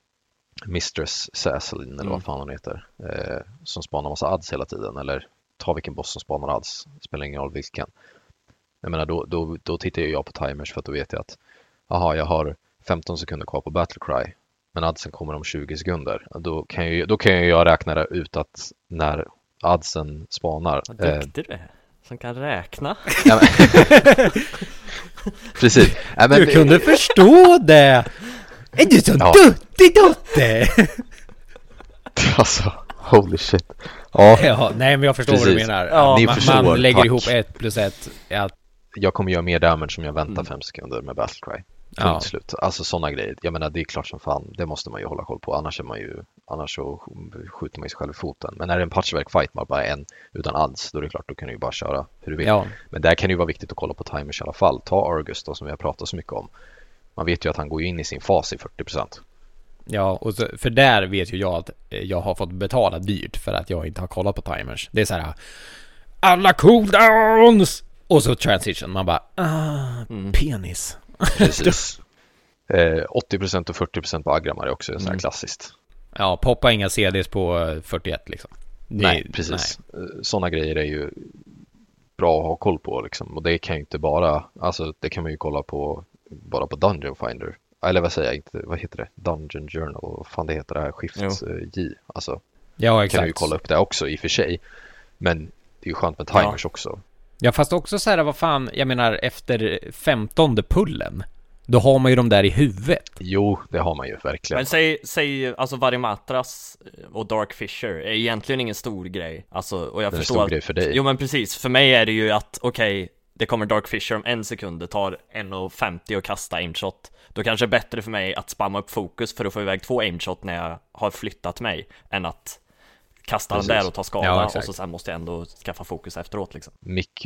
Mistress Sasselin eller vad fan hon heter, som spanar massa ads hela tiden, eller ta vilken boss som spanar ads, spelar ingen roll vilken. Jag menar, då tittar jag på timers, för att då vet jag att jag har 15 sekunder kvar på Battlecry, men adsen kommer om 20 sekunder. Då kan jag räkna ut att när adsen spanar. Vad duktig du är, som kan räkna. Ja, precis. Ja, men, du kunde förstå det. Är du så duktig, Dotte? Alltså, holy shit. Ja, nej, men jag förstår vad du menar. Man lägger ihop 1 plus 1. Jag kommer göra mer damage om jag väntar 5 sekunder med Battlecry. Slut. Alltså sådana grejer. Jag menar, det är klart som fan, det måste man ju hålla koll på. Annars så skjuter man sig själv i foten. Men när det är en patchverk-fight, man bara en utan ads, då är det klart, då kan du ju bara köra hur du vill. Ja. Men där kan det ju vara viktigt att kolla på timers i alla fall. Ta Argus då, som vi har pratat så mycket om. Man vet ju att han går in i sin fas i 40%. Ja, och så, för där vet ju jag att jag har fått betala dyrt för att jag inte har kollat på timers. Det är så här, alla cooldowns! Och så transition, man bara, penis. Precis. 80% och 40% på Agramar är också så här klassiskt. Ja, poppa inga CDs på 41 liksom. Nej, precis. Sådana grejer är ju bra att ha koll på liksom. Och det kan ju inte bara, alltså det kan man ju kolla på bara på Dungeon Finder. Eller vad heter det? Dungeon Journal, vad fan det heter det här, Shift J. Alltså, ja, exakt. Kan du ju kolla upp det också i och för sig. Men det är ju skönt med timers också. Ja, fast också så här, vad fan, jag menar, efter 15:e pullen, då har man ju de där i huvudet. Jo, det har man ju verkligen. Men säg alltså Varimatras och Dark Fisher är egentligen ingen stor grej. Alltså, och jag det är förstår en stor grej för dig. Jo, men precis, för mig är det ju att det kommer Dark Fisher om 1 sekund, det tar 1:50 och kasta aimshot. Då kanske det är bättre för mig att spamma upp fokus för att få iväg 2 aimshot när jag har flyttat mig, än att kasta den där och ta skada, och så sen måste jag ändå skaffa fokus efteråt liksom.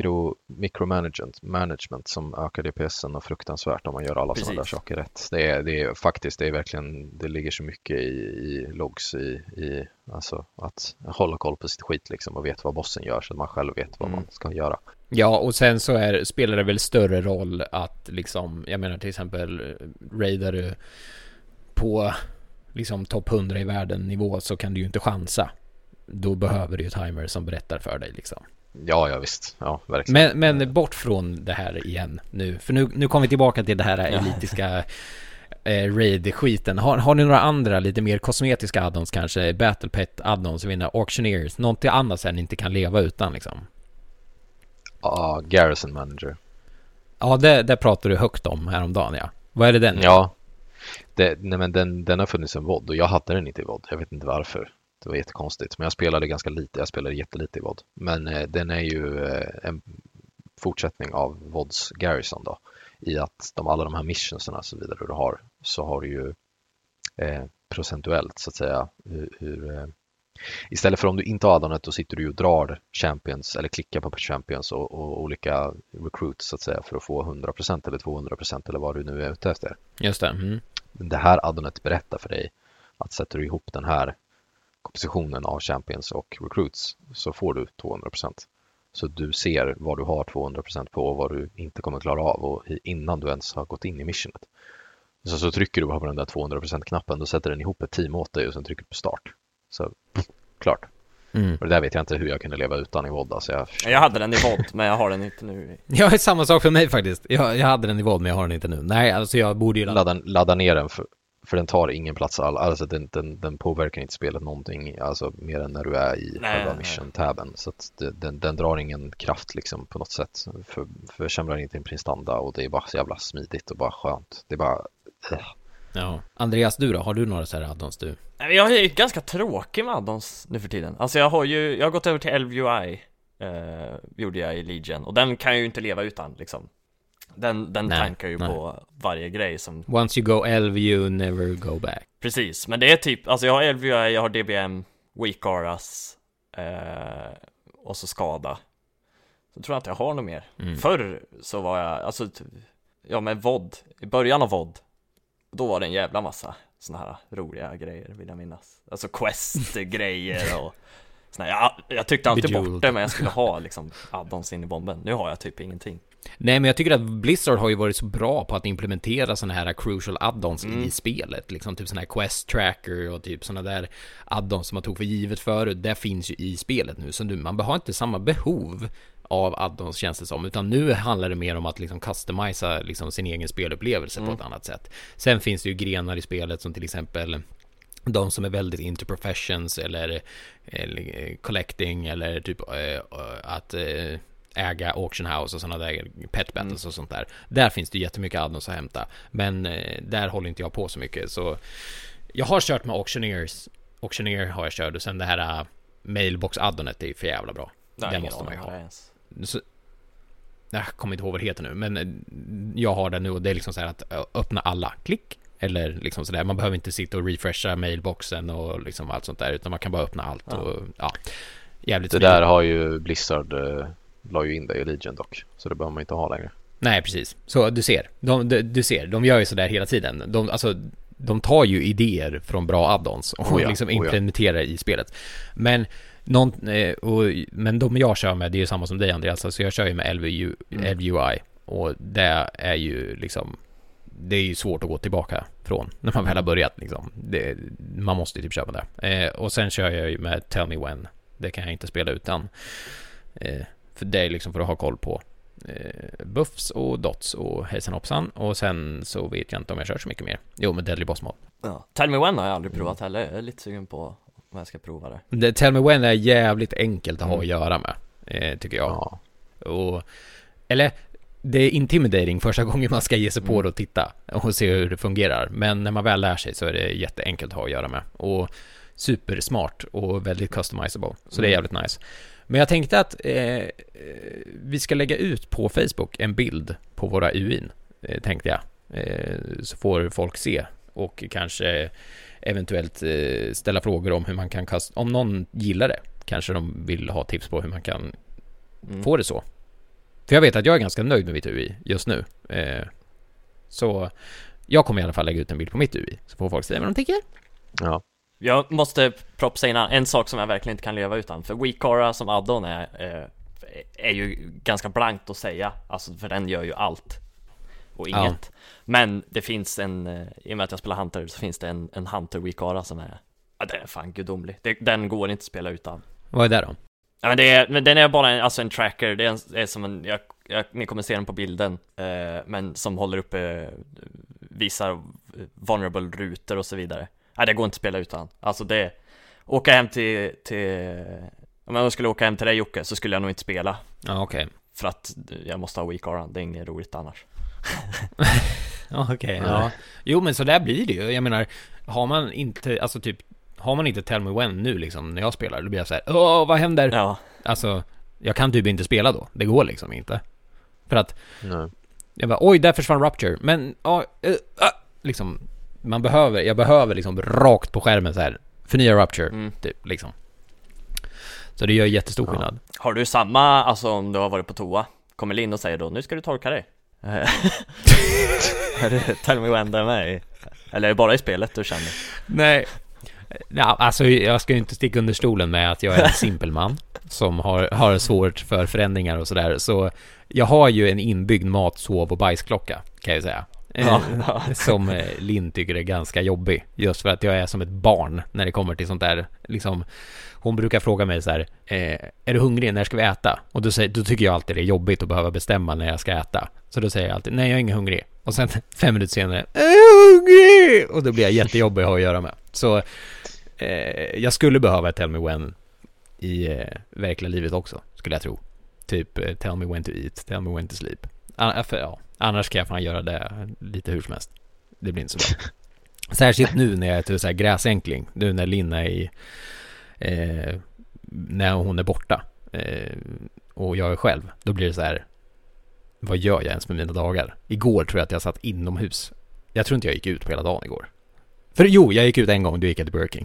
Micromanagement som ökar DPSen och fruktansvärt om man gör alla sådana där saker rätt. Det är faktiskt, det är verkligen, det ligger så mycket i logs i alltså att hålla koll på sitt skit liksom, och vet vad bossen gör, så att man själv vet vad man ska göra. Ja, och sen så spelar det väl större roll att liksom, jag menar till exempel raidar du på liksom topp 100 i världen nivå så kan du ju inte chansa. Då behöver du ju timer som berättar för dig liksom. Ja, visst. Ja, verkligen. Men bort från det här igen nu. För nu kommer vi tillbaka till det här elitiska raid-skiten. Har ni några andra lite mer kosmetiska addons kanske? Battle Pet addons, Auctioneers, något annat sen inte kan leva utan liksom? Ja, Garrison Manager. Ja, det pratar du högt om häromdagen, ja. Vad är det den? Ja, men den har funnits en VOD och jag hade den inte i VOD. Jag vet inte varför. Det var jättekonstigt. Men jag spelade ganska lite. Jag spelade jättelite i VOD. Men den är ju en fortsättning av VODs Garrison då. I att alla de här missionsarna och så vidare du har, så har du ju procentuellt så att säga istället för om du inte har addonet, då sitter du och drar champions eller klickar på champions och olika recruits så att säga för att få 100% eller 200% eller vad du nu är ute efter. Just det. Mm. Det här addonet berättar för dig att sätter du ihop den här kompositionen av champions och recruits så får du 200%. Så du ser vad du har 200% på och vad du inte kommer klara av och innan du ens har gått in i missionet. Så trycker du bara på den där 200%-knappen, då sätter den ihop ett team åt dig och sen trycker du på start. Så klart. Och det där vet jag inte hur jag kunde leva utan i VOD. Alltså jag hade den i VOD, men jag har den inte nu. Ja, det är samma sak för mig faktiskt. Jag hade den i VOD, men jag har den inte nu. Nej, alltså jag borde ju ladda ner den för den tar ingen plats all. Alltså den påverkar inte spelet någonting, alltså mer än när du är i själva mission-tabben. Så att den drar ingen kraft liksom på något sätt. Försämrar inte din prestanda och det är bara så jävla smidigt och bara skönt. Det är bara... Ja. Andreas, du då? Har du några så här addons du? Jag är ganska tråkig med addons nu för tiden. Alltså jag har gått över till LVUI gjorde jag i Legion. Och den kan jag ju inte leva utan liksom. Den tankar ju på varje grej som... Once you go LVU, never go back. Precis, men det är typ... Alltså jag har LVUI, jag har DBM, Weak Auras och så skada. Så tror jag inte jag har något mer. Förr så var jag... Alltså, med VOD. I början av VOD, då var det en jävla massa såna här roliga grejer, vill jag minnas. Alltså quest-grejer och såna här. Jag tyckte alltid bort det, men jag skulle ha liksom addons in i bomben. Nu har jag typ ingenting. Nej, men jag tycker att Blizzard har ju varit så bra på att implementera såna här crucial addons i spelet. Liksom typ såna här quest tracker och typ såna där addons som man tog för givet förut. Det finns ju i spelet nu. Så man har inte samma behov av addons, känns det som, utan nu handlar det mer om att liksom customisa liksom sin egen spelupplevelse på ett annat sätt. Sen finns det ju grenar i spelet som till exempel de som är väldigt into professions eller collecting eller typ att äga auction house och sådana där pet battles och sånt där. Där finns det jättemycket addons att hämta, men där håller inte jag på så mycket. Så jag har kört med Auctioneer har jag kört, och sen det här mailbox addonet är för jävla bra. Det måste man ju ha. Så, jag kommer inte ihåg vad det heter nu, men jag har det nu och det är liksom så här att öppna alla, klick, eller liksom så där. Man behöver inte sitta och refresha mailboxen och liksom allt sånt där, utan man kan bara öppna allt och jävligt. Det där har ju Blizzard la ju in det i Legion dock, så det behöver man inte ha längre. Nej, precis. Så du ser, de gör ju så där hela tiden. De tar ju idéer från bra addons och liksom implementerar i spelet. Men men de jag kör med, det är ju samma som dig, Andreas. Alltså jag kör ju med LVUI och det är ju liksom, det är ju svårt att gå tillbaka från när man väl har börjat liksom. Man måste ju typ köpa det. Och sen kör jag ju med Tell Me When. Det kan jag inte spela utan. För det är liksom för att ha koll på buffs och dots och hejsan hoppsan. Och sen så vet jag inte om jag kör så mycket mer. Jo, med Deadly Boss Mod. Tell Me When har jag aldrig provat heller. Jag är lite sugen på om jag ska prova det. Tell Me When är jävligt enkelt att ha att göra med, tycker jag. Eller det är intimidating första gången man ska ge sig på det och titta och se hur det fungerar. Men när man väl lär sig så är det jätteenkelt att ha att göra med. Och supersmart och väldigt customizable. Så det är jävligt nice. Men jag tänkte att vi ska lägga ut på Facebook en bild på våra UIn, tänkte jag. Så får folk se och kanske eventuellt ställa frågor om hur man kan om någon gillar det. Kanske de vill ha tips på hur man kan få det så. För jag vet att jag är ganska nöjd med mitt UI just nu. Så jag kommer i alla fall lägga ut en bild på mitt UI, så får folk säga vad de tycker. Ja. Jag måste propsa in en sak som jag verkligen inte kan leva utan. För Weak Aura som addon är ju ganska blankt att säga. Alltså, för den gör ju allt och inget. Men det finns i och med att jag spelar Hunter så finns det en Hunter Weak-ara som är, ja, den är fan gudomlig. Den går inte att spela utan. Vad är det då? Ja, men den är bara en tracker. Det är som en, ni kommer se den på bilden, men som håller uppe, visar vulnerable rutor och så vidare. Nej, det går inte att spela utan. Alltså det, åka hem till om jag skulle åka hem till dig, Jocke, så skulle jag nog inte spela. Ja, okej. För att jag måste ha weak-aran, det är inget roligt annars. Okej, ja. Jo, men så där blir det ju. Jag menar, har man inte Tell Me When nu liksom, när jag spelar, då blir jag så här, vad händer? Ja. Alltså, jag kan typ inte spela då. Det går liksom inte. För att Nej. jag bara, oj, där försvann Rupture. Men, liksom, jag behöver liksom rakt på skärmen så här, förnya Rupture, typ, liksom. Så det gör jättestor skillnad. Har du samma, alltså om du har varit på toa, kommer Linn och säger då, nu ska du torka dig. Tell Me When där med. Eller är det bara i spelet du känner? Nej. Ja, alltså jag ska ju inte sticka under stolen med att jag är en simpel man som har svårt för förändringar och sådär. Så jag har ju en inbyggd mat-, sov- och bajsklocka, kan jag säga. Som Linn tycker är ganska jobbig. Just för att jag är som ett barn när det kommer till sånt där. Liksom, hon brukar fråga mig så här, är du hungrig? När ska vi äta? Och då tycker jag alltid det är jobbigt att behöva bestämma när jag ska äta. Så då säger jag alltid, nej, jag är ingen hungrig. Och sen 5 minuter senare, är jag hungrig? Och då blir jag jättejobbig att ha att göra med. Så jag skulle behöva Tell Me When i verkliga livet också, skulle jag tro. Typ Tell Me When to Eat, Tell Me When to Sleep. Annars kan jag fan göra det lite hur som helst. Det blir inte så bra. Särskilt nu när jag är till så här gräsänkling. Nu när Lina är när hon är borta och jag är själv. Då blir det så här, vad gör jag ens med mina dagar? Igår tror jag att jag satt inomhus. Jag tror inte jag gick ut på hela dagen igår. För jag gick ut en gång, du gick till Burger King.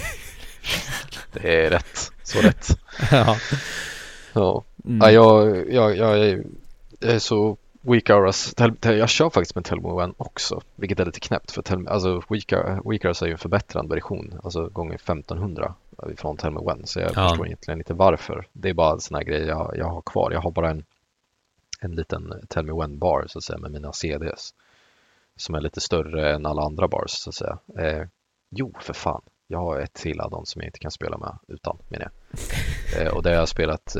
Det är rätt, så rätt. Ja. Ja. Mm. Ja, jag är så weak hours. Jag kör faktiskt med Tell Me When också, vilket är lite knäppt för alltså weak hours är ju en förbättrad version, alltså gånger 1500 från Tell Me When, så jag förstår egentligen inte varför. Det är bara en sån här grej jag har kvar. Jag har bara en liten Tell Me When bar så att säga med mina CDs som är lite större än alla andra bars så att säga. För fan. Jag har ett till addon som jag inte kan spela med utan, menar jag. Och det har jag spelat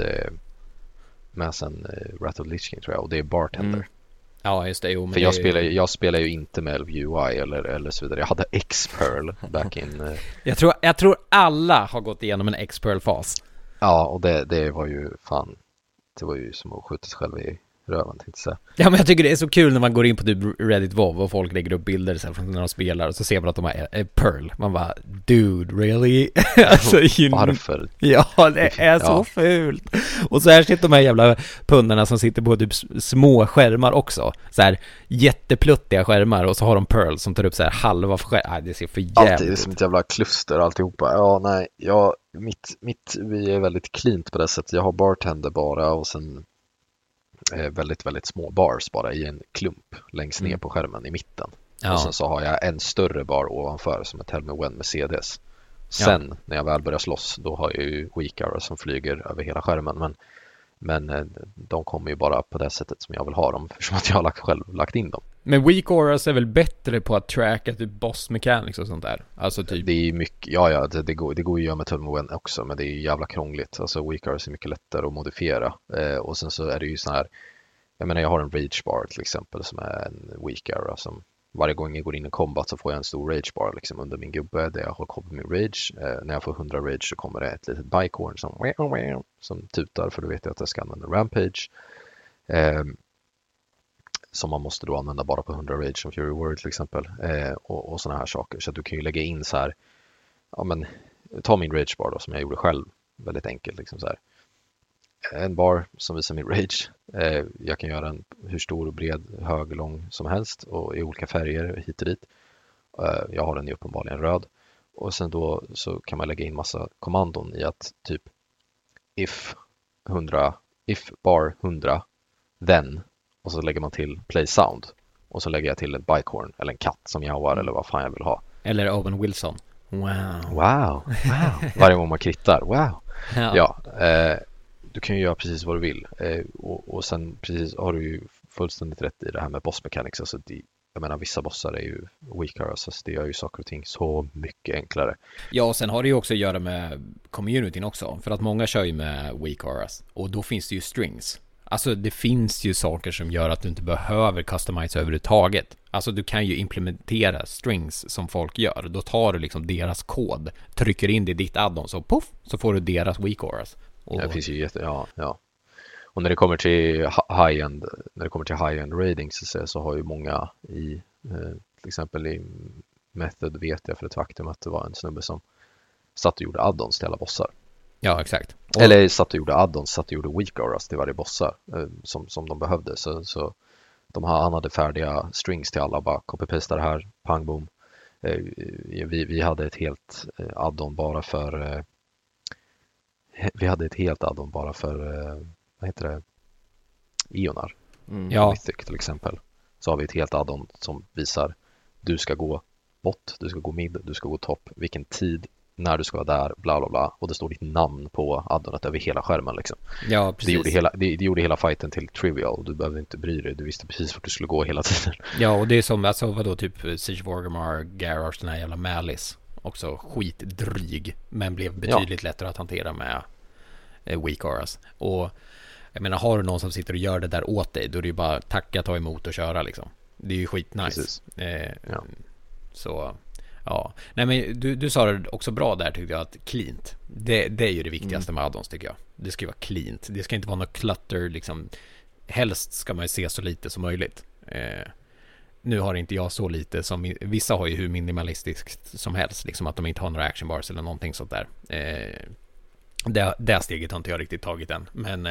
med sen Wrath of the Lich King tror jag, och det är Bartender. Ja, just det. Jo, men för jag spelar ju inte med LVUI eller så vidare. Jag hade X-Pearl back in... Jag tror alla har gått igenom en X-Pearl-fas. Ja, och det var ju fan... Det var ju som att skjuta sig själv i röven, tänkte jag säga. Ja, men jag tycker det är så kul när man går in på typ Reddit WoW och folk lägger upp bilder så här från när de spelar och så ser man att de har Pearl. Man bara, dude, really? Alltså, varför? Ja, det är så fult. Och så här sitter de här jävla pundarna som sitter på typ små skärmar också. Så här jättepluttiga skärmar och så har de Pearl som tar upp så här halva skärmar. Det ser för jävligt. Alltid, det är som ett jävla kluster alltihopa. Ja, nej, mitt vi är väldigt cleant på det sättet. Jag har Bartender bara och sen väldigt, väldigt små bars bara i en klump längst ner på skärmen i mitten. Och sen så har jag en större bar ovanför som är Tell Me When med CDs. Sen när jag väl börjar slåss, då har jag ju weak hours som flyger över hela skärmen. Men de kommer ju bara på det sättet som jag vill ha dem, för att jag har själv lagt in dem. Men weak auras är väl bättre på att tracka typ boss mechanics och sånt där? Alltså typ... Det är mycket, det går ju att göra med Tell Me When också, men det är ju jävla krångligt. Alltså weak auras är mycket lättare att modifiera. Och sen så är det ju sån här, jag menar jag har en rage bar till exempel som är en weak aura som varje gång jag går in i combat så får jag en stor rage bar liksom under min gubbe där jag har kopplat min rage. När jag får 100 rage så kommer det ett litet bike-horn som tutar, för då vet jag att jag ska använda rampage. Som man måste då använda bara på 100 rage som Fury Word till exempel. Och såna här saker. Så att du kan ju lägga in så här, ja men ta min rage bar då som jag gjorde själv, väldigt enkelt liksom så här. En bar som visar min rage. Jag kan göra den hur stor, bred, hög, lång som helst och i olika färger hit och dit. Jag har den i uppenbarligen röd. Och sen då så kan man lägga in massa kommandon i att typ if bar 100 then, och så lägger man till play sound och så lägger jag till ett bikehorn eller en katt som jag har eller vad fan jag vill ha. Eller Owen Wilson. Wow. Varje gång man krittar. Wow. Ja. Du kan ju göra precis vad du vill. Och sen precis har du ju fullständigt rätt i det här med boss mechanics. Alltså jag menar vissa bossar är ju weak auras, så det gör ju saker och ting så mycket enklare. Ja, och sen har det ju också att göra med communityn också. För att många kör ju med weak auras. Och då finns det ju strings. Alltså det finns ju saker som gör att du inte behöver customize överhuvudtaget. Alltså du kan ju implementera strings som folk gör. Då tar du liksom deras kod, trycker in det i ditt addon, så puff, så får du deras weak auras. Och... Det finns ju ja. Och när det kommer till high-end raiding så har ju många i till exempel i Method vet jag för ett faktum att det var en snubbe som satt och gjorde addons till alla bossar. Ja, exakt. Eller satt och gjorde addons, satt och gjorde weak auras till varje bossar som de behövde. Så han hade färdiga strings till alla, bara copy-paste det här, pang boom. Vi hade ett helt addon bara för vad heter det? Ionar. Ja. Mythic till exempel. Så har vi ett helt addon som visar du ska gå bot, du ska gå mid, du ska gå topp, vilken tid, när du ska vara där, bla bla bla. Och det står ditt namn på addonet över hela skärmen liksom. Ja, precis. Det gjorde hela fighten till trivial. Du behövde inte bry dig, du visste precis vart du skulle gå hela tiden. Ja, och det är som, alltså vadå, typ Siege of Orgrimmar, Garrosh, den här jävla Malice. Också skitdryg, men blev betydligt lättare att hantera med weak auras. Och jag menar, har du någon som sitter och gör det där åt dig, då är det ju bara tacka, ta emot och köra liksom. Det är ju skitnice. Så ja. Nej, men du sa det också bra där, tyckte jag, att cleant. Det är ju det viktigaste med addons, tycker jag. Det ska vara cleant. Det ska inte vara något clutter liksom. Helst ska man ju se så lite som möjligt. Nu har inte jag så lite som vissa har ju hur minimalistiskt som helst, liksom att de inte har några action bars eller någonting sånt där. Det steget har inte jag riktigt tagit än. Men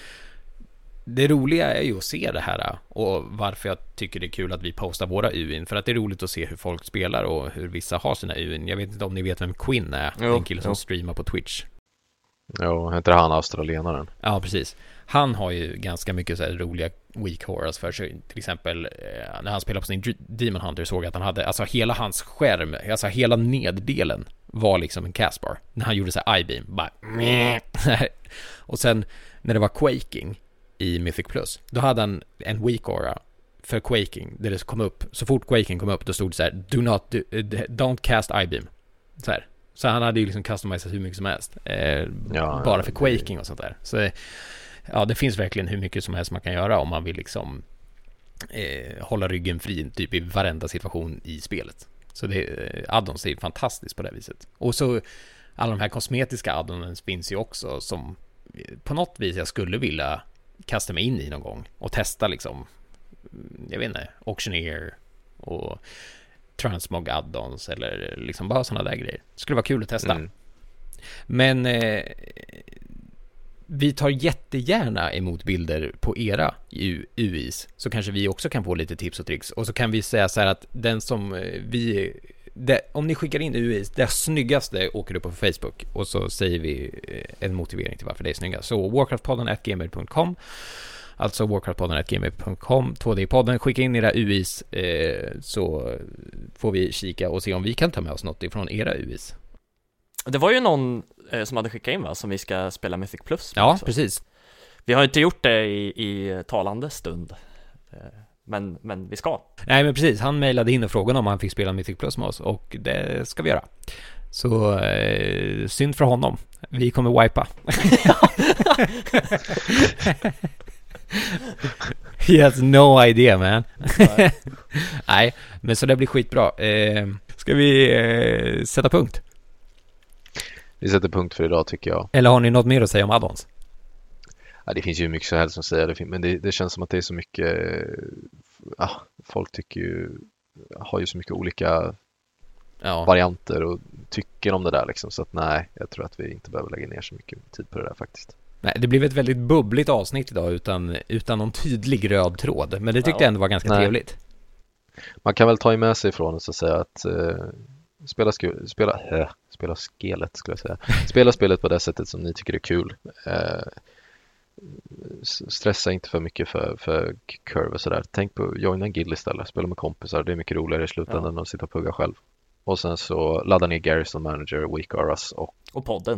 det roliga är ju att se det här, och varför jag tycker det är kul att vi postar våra UIN, för att det är roligt att se hur folk spelar och hur vissa har sina UIN. Jag vet inte om ni vet vem Quinn är, en kille som streamar på Twitch. Jo, heter han australienaren? Ja, precis. Han har ju ganska mycket så här roliga weak auras för sig. Till exempel när han spelade på sin Demon Hunter såg jag att han hade, alltså hela hans skärm, alltså hela neddelen var liksom en castbar. När han gjorde så här I-beam, bara och sen när det var quaking i Mythic Plus, då hade han en weak aura för quaking, där det kom upp, så fort quaking kom upp, då stod det så här: don't cast I-beam. Så han hade ju liksom customizat hur mycket som helst bara för quaking och sånt där. Så ja, det finns verkligen hur mycket som helst man kan göra om man vill liksom hålla ryggen fri typ i varenda situation i spelet. Så addons är fantastiskt på det viset. Och så alla de här kosmetiska addons finns ju också, som på något vis jag skulle vilja kasta mig in i någon gång och testa liksom, jag vet inte, Auctioneer och Transmog addons eller liksom bara sådana där grejer. Det skulle vara kul att testa. Men vi tar jättegärna emot bilder på era UIs, så kanske vi också kan få lite tips och tricks. Och så kan vi säga så här att den som om ni skickar in UIs, det snyggaste åker upp på Facebook, och så säger vi en motivering till varför det är snyggast. Så warcraftpodden@gmail.com, alltså warcraftpodden@gmail.com, 2D-podden, skicka in era UIs, så får vi kika och se om vi kan ta med oss något ifrån era UIs. Det var ju någon som hade skickat in, va, som vi ska spela Mythic Plus. Ja, också. Precis. Vi har inte gjort det i talande stund, men vi ska. Nej, men precis. Han mejlade in och frågade om han fick spela Mythic Plus med oss, och det ska vi göra. Så synd för honom. Vi kommer wipa. He has no idea, man. Nej, men så det blir skitbra. Ska vi sätta punkt? Vi sätter punkt för idag, tycker jag. Eller har ni något mer att säga om addons? Ja, det finns ju mycket så helst som säger, men det känns som att det är så mycket, folk har ju så mycket olika varianter och tycker om det där liksom, så att nej, jag tror att vi inte behöver lägga ner så mycket tid på det där faktiskt. Nej, det blev ett väldigt bubbligt avsnitt idag utan någon tydlig röd tråd, men det tyckte jag ändå var ganska trevligt. Man kan väl ta med sig ifrån så att säga att spela spelet skulle jag säga. Spela spelet på det sättet som ni tycker är kul. Stressa inte för mycket för curve och sådär. Tänk på att joina en guild istället. Spela med kompisar. Det är mycket roligare i slutändan än att sitta och pugga själv. Och sen så ladda ner Garrison Manager, Weak Auras och podden.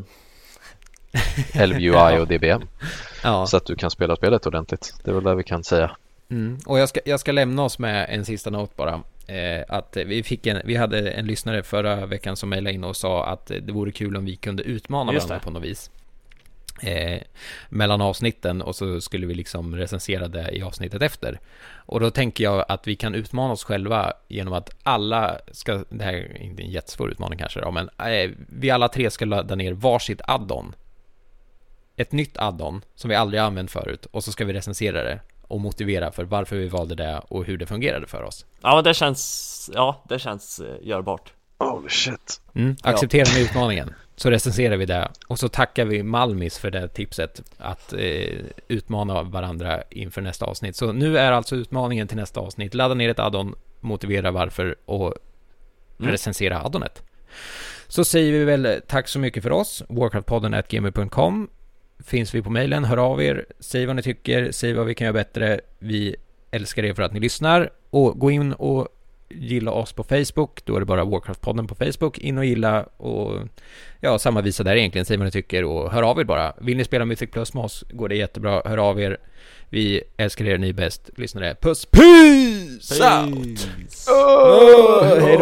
LVUI och DBM. Så att du kan spela spelet ordentligt. Det är väl det vi kan säga. Och jag ska lämna oss med en sista not bara. Att vi hade en lyssnare förra veckan som mejlade in och sa att det vore kul om vi kunde utmana varandra på något vis. Mellan avsnitten, och så skulle vi liksom recensera det i avsnittet efter. Och då tänker jag att vi kan utmana oss själva genom att alla ska, det här är inte en jättesvår utmaning kanske då, men vi alla tre ska ladda ner varsitt addon, ett nytt addon som vi aldrig använt förut, och så ska vi recensera det och motivera för varför vi valde det och hur det fungerade för oss. Ja, men det känns görbart. Holy shit. Acceptera med utmaningen. Så recenserar vi det. Och så tackar vi Malmis för det tipset att utmana varandra inför nästa avsnitt. Så nu är alltså utmaningen till nästa avsnitt: ladda ner ett addon, motivera varför och recensera addonet. Så säger vi väl tack så mycket för oss. Warcraftpodden@gmail.com finns vi på mejlen. Hör av er, säg vad ni tycker, säg vad vi kan göra bättre. Vi älskar er för att ni lyssnar. Och gå in och gilla oss på Facebook. Då är det bara Warcraft-podden på Facebook. In och gilla och samma visa där egentligen. Säg vad ni tycker och hör av er bara. Vill ni spela Mythic Plus med oss går det jättebra. Hör av er. Vi älskar er, ni är bäst. Lyssnare. Puss! Peace out! Hej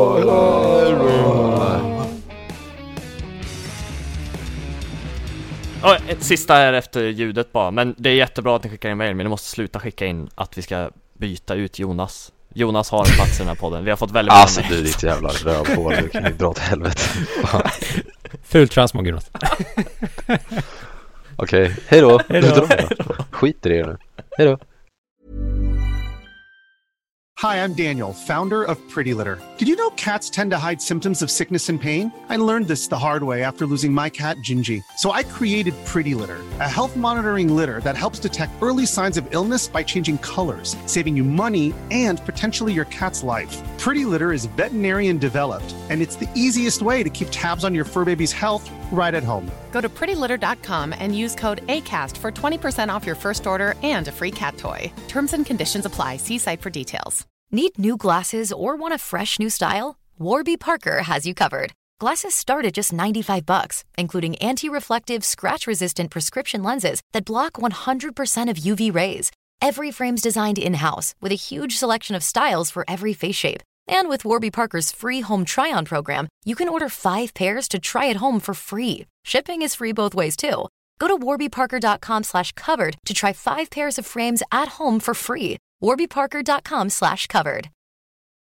då! Ett sista här efter ljudet bara. Men det är jättebra att ni skickar en mail, men ni måste sluta skicka in att vi ska byta ut Jonas. Jonas har en plats i den här podden. Vi har fått väldigt många mail. Du ditt jävla rövhål, du kan ju dra till helvete. Fult transmog, Jonas. Okej, hej då. Skit i det nu. Hej då. Hi, I'm Daniel, founder of Pretty Litter. Did you know cats tend to hide symptoms of sickness and pain? I learned this the hard way after losing my cat, Gingy. So I created Pretty Litter, a health monitoring litter that helps detect early signs of illness by changing colors, saving you money and potentially your cat's life. Pretty Litter is veterinarian developed, and it's the easiest way to keep tabs on your fur baby's health right at home. Go to prettylitter.com and use code ACAST for 20% off your first order and a free cat toy. Terms and conditions apply. See site for details. Need new glasses or want a fresh new style? Warby Parker has you covered. Glasses start at just $95, including anti-reflective, scratch-resistant prescription lenses that block 100% of UV rays. Every frame's designed in-house with a huge selection of styles for every face shape. And with Warby Parker's free home try-on program, you can order 5 pairs to try at home for free. Shipping is free both ways, too. Go to warbyparker.com/covered to try 5 pairs of frames at home for free. warbyparker.com/covered.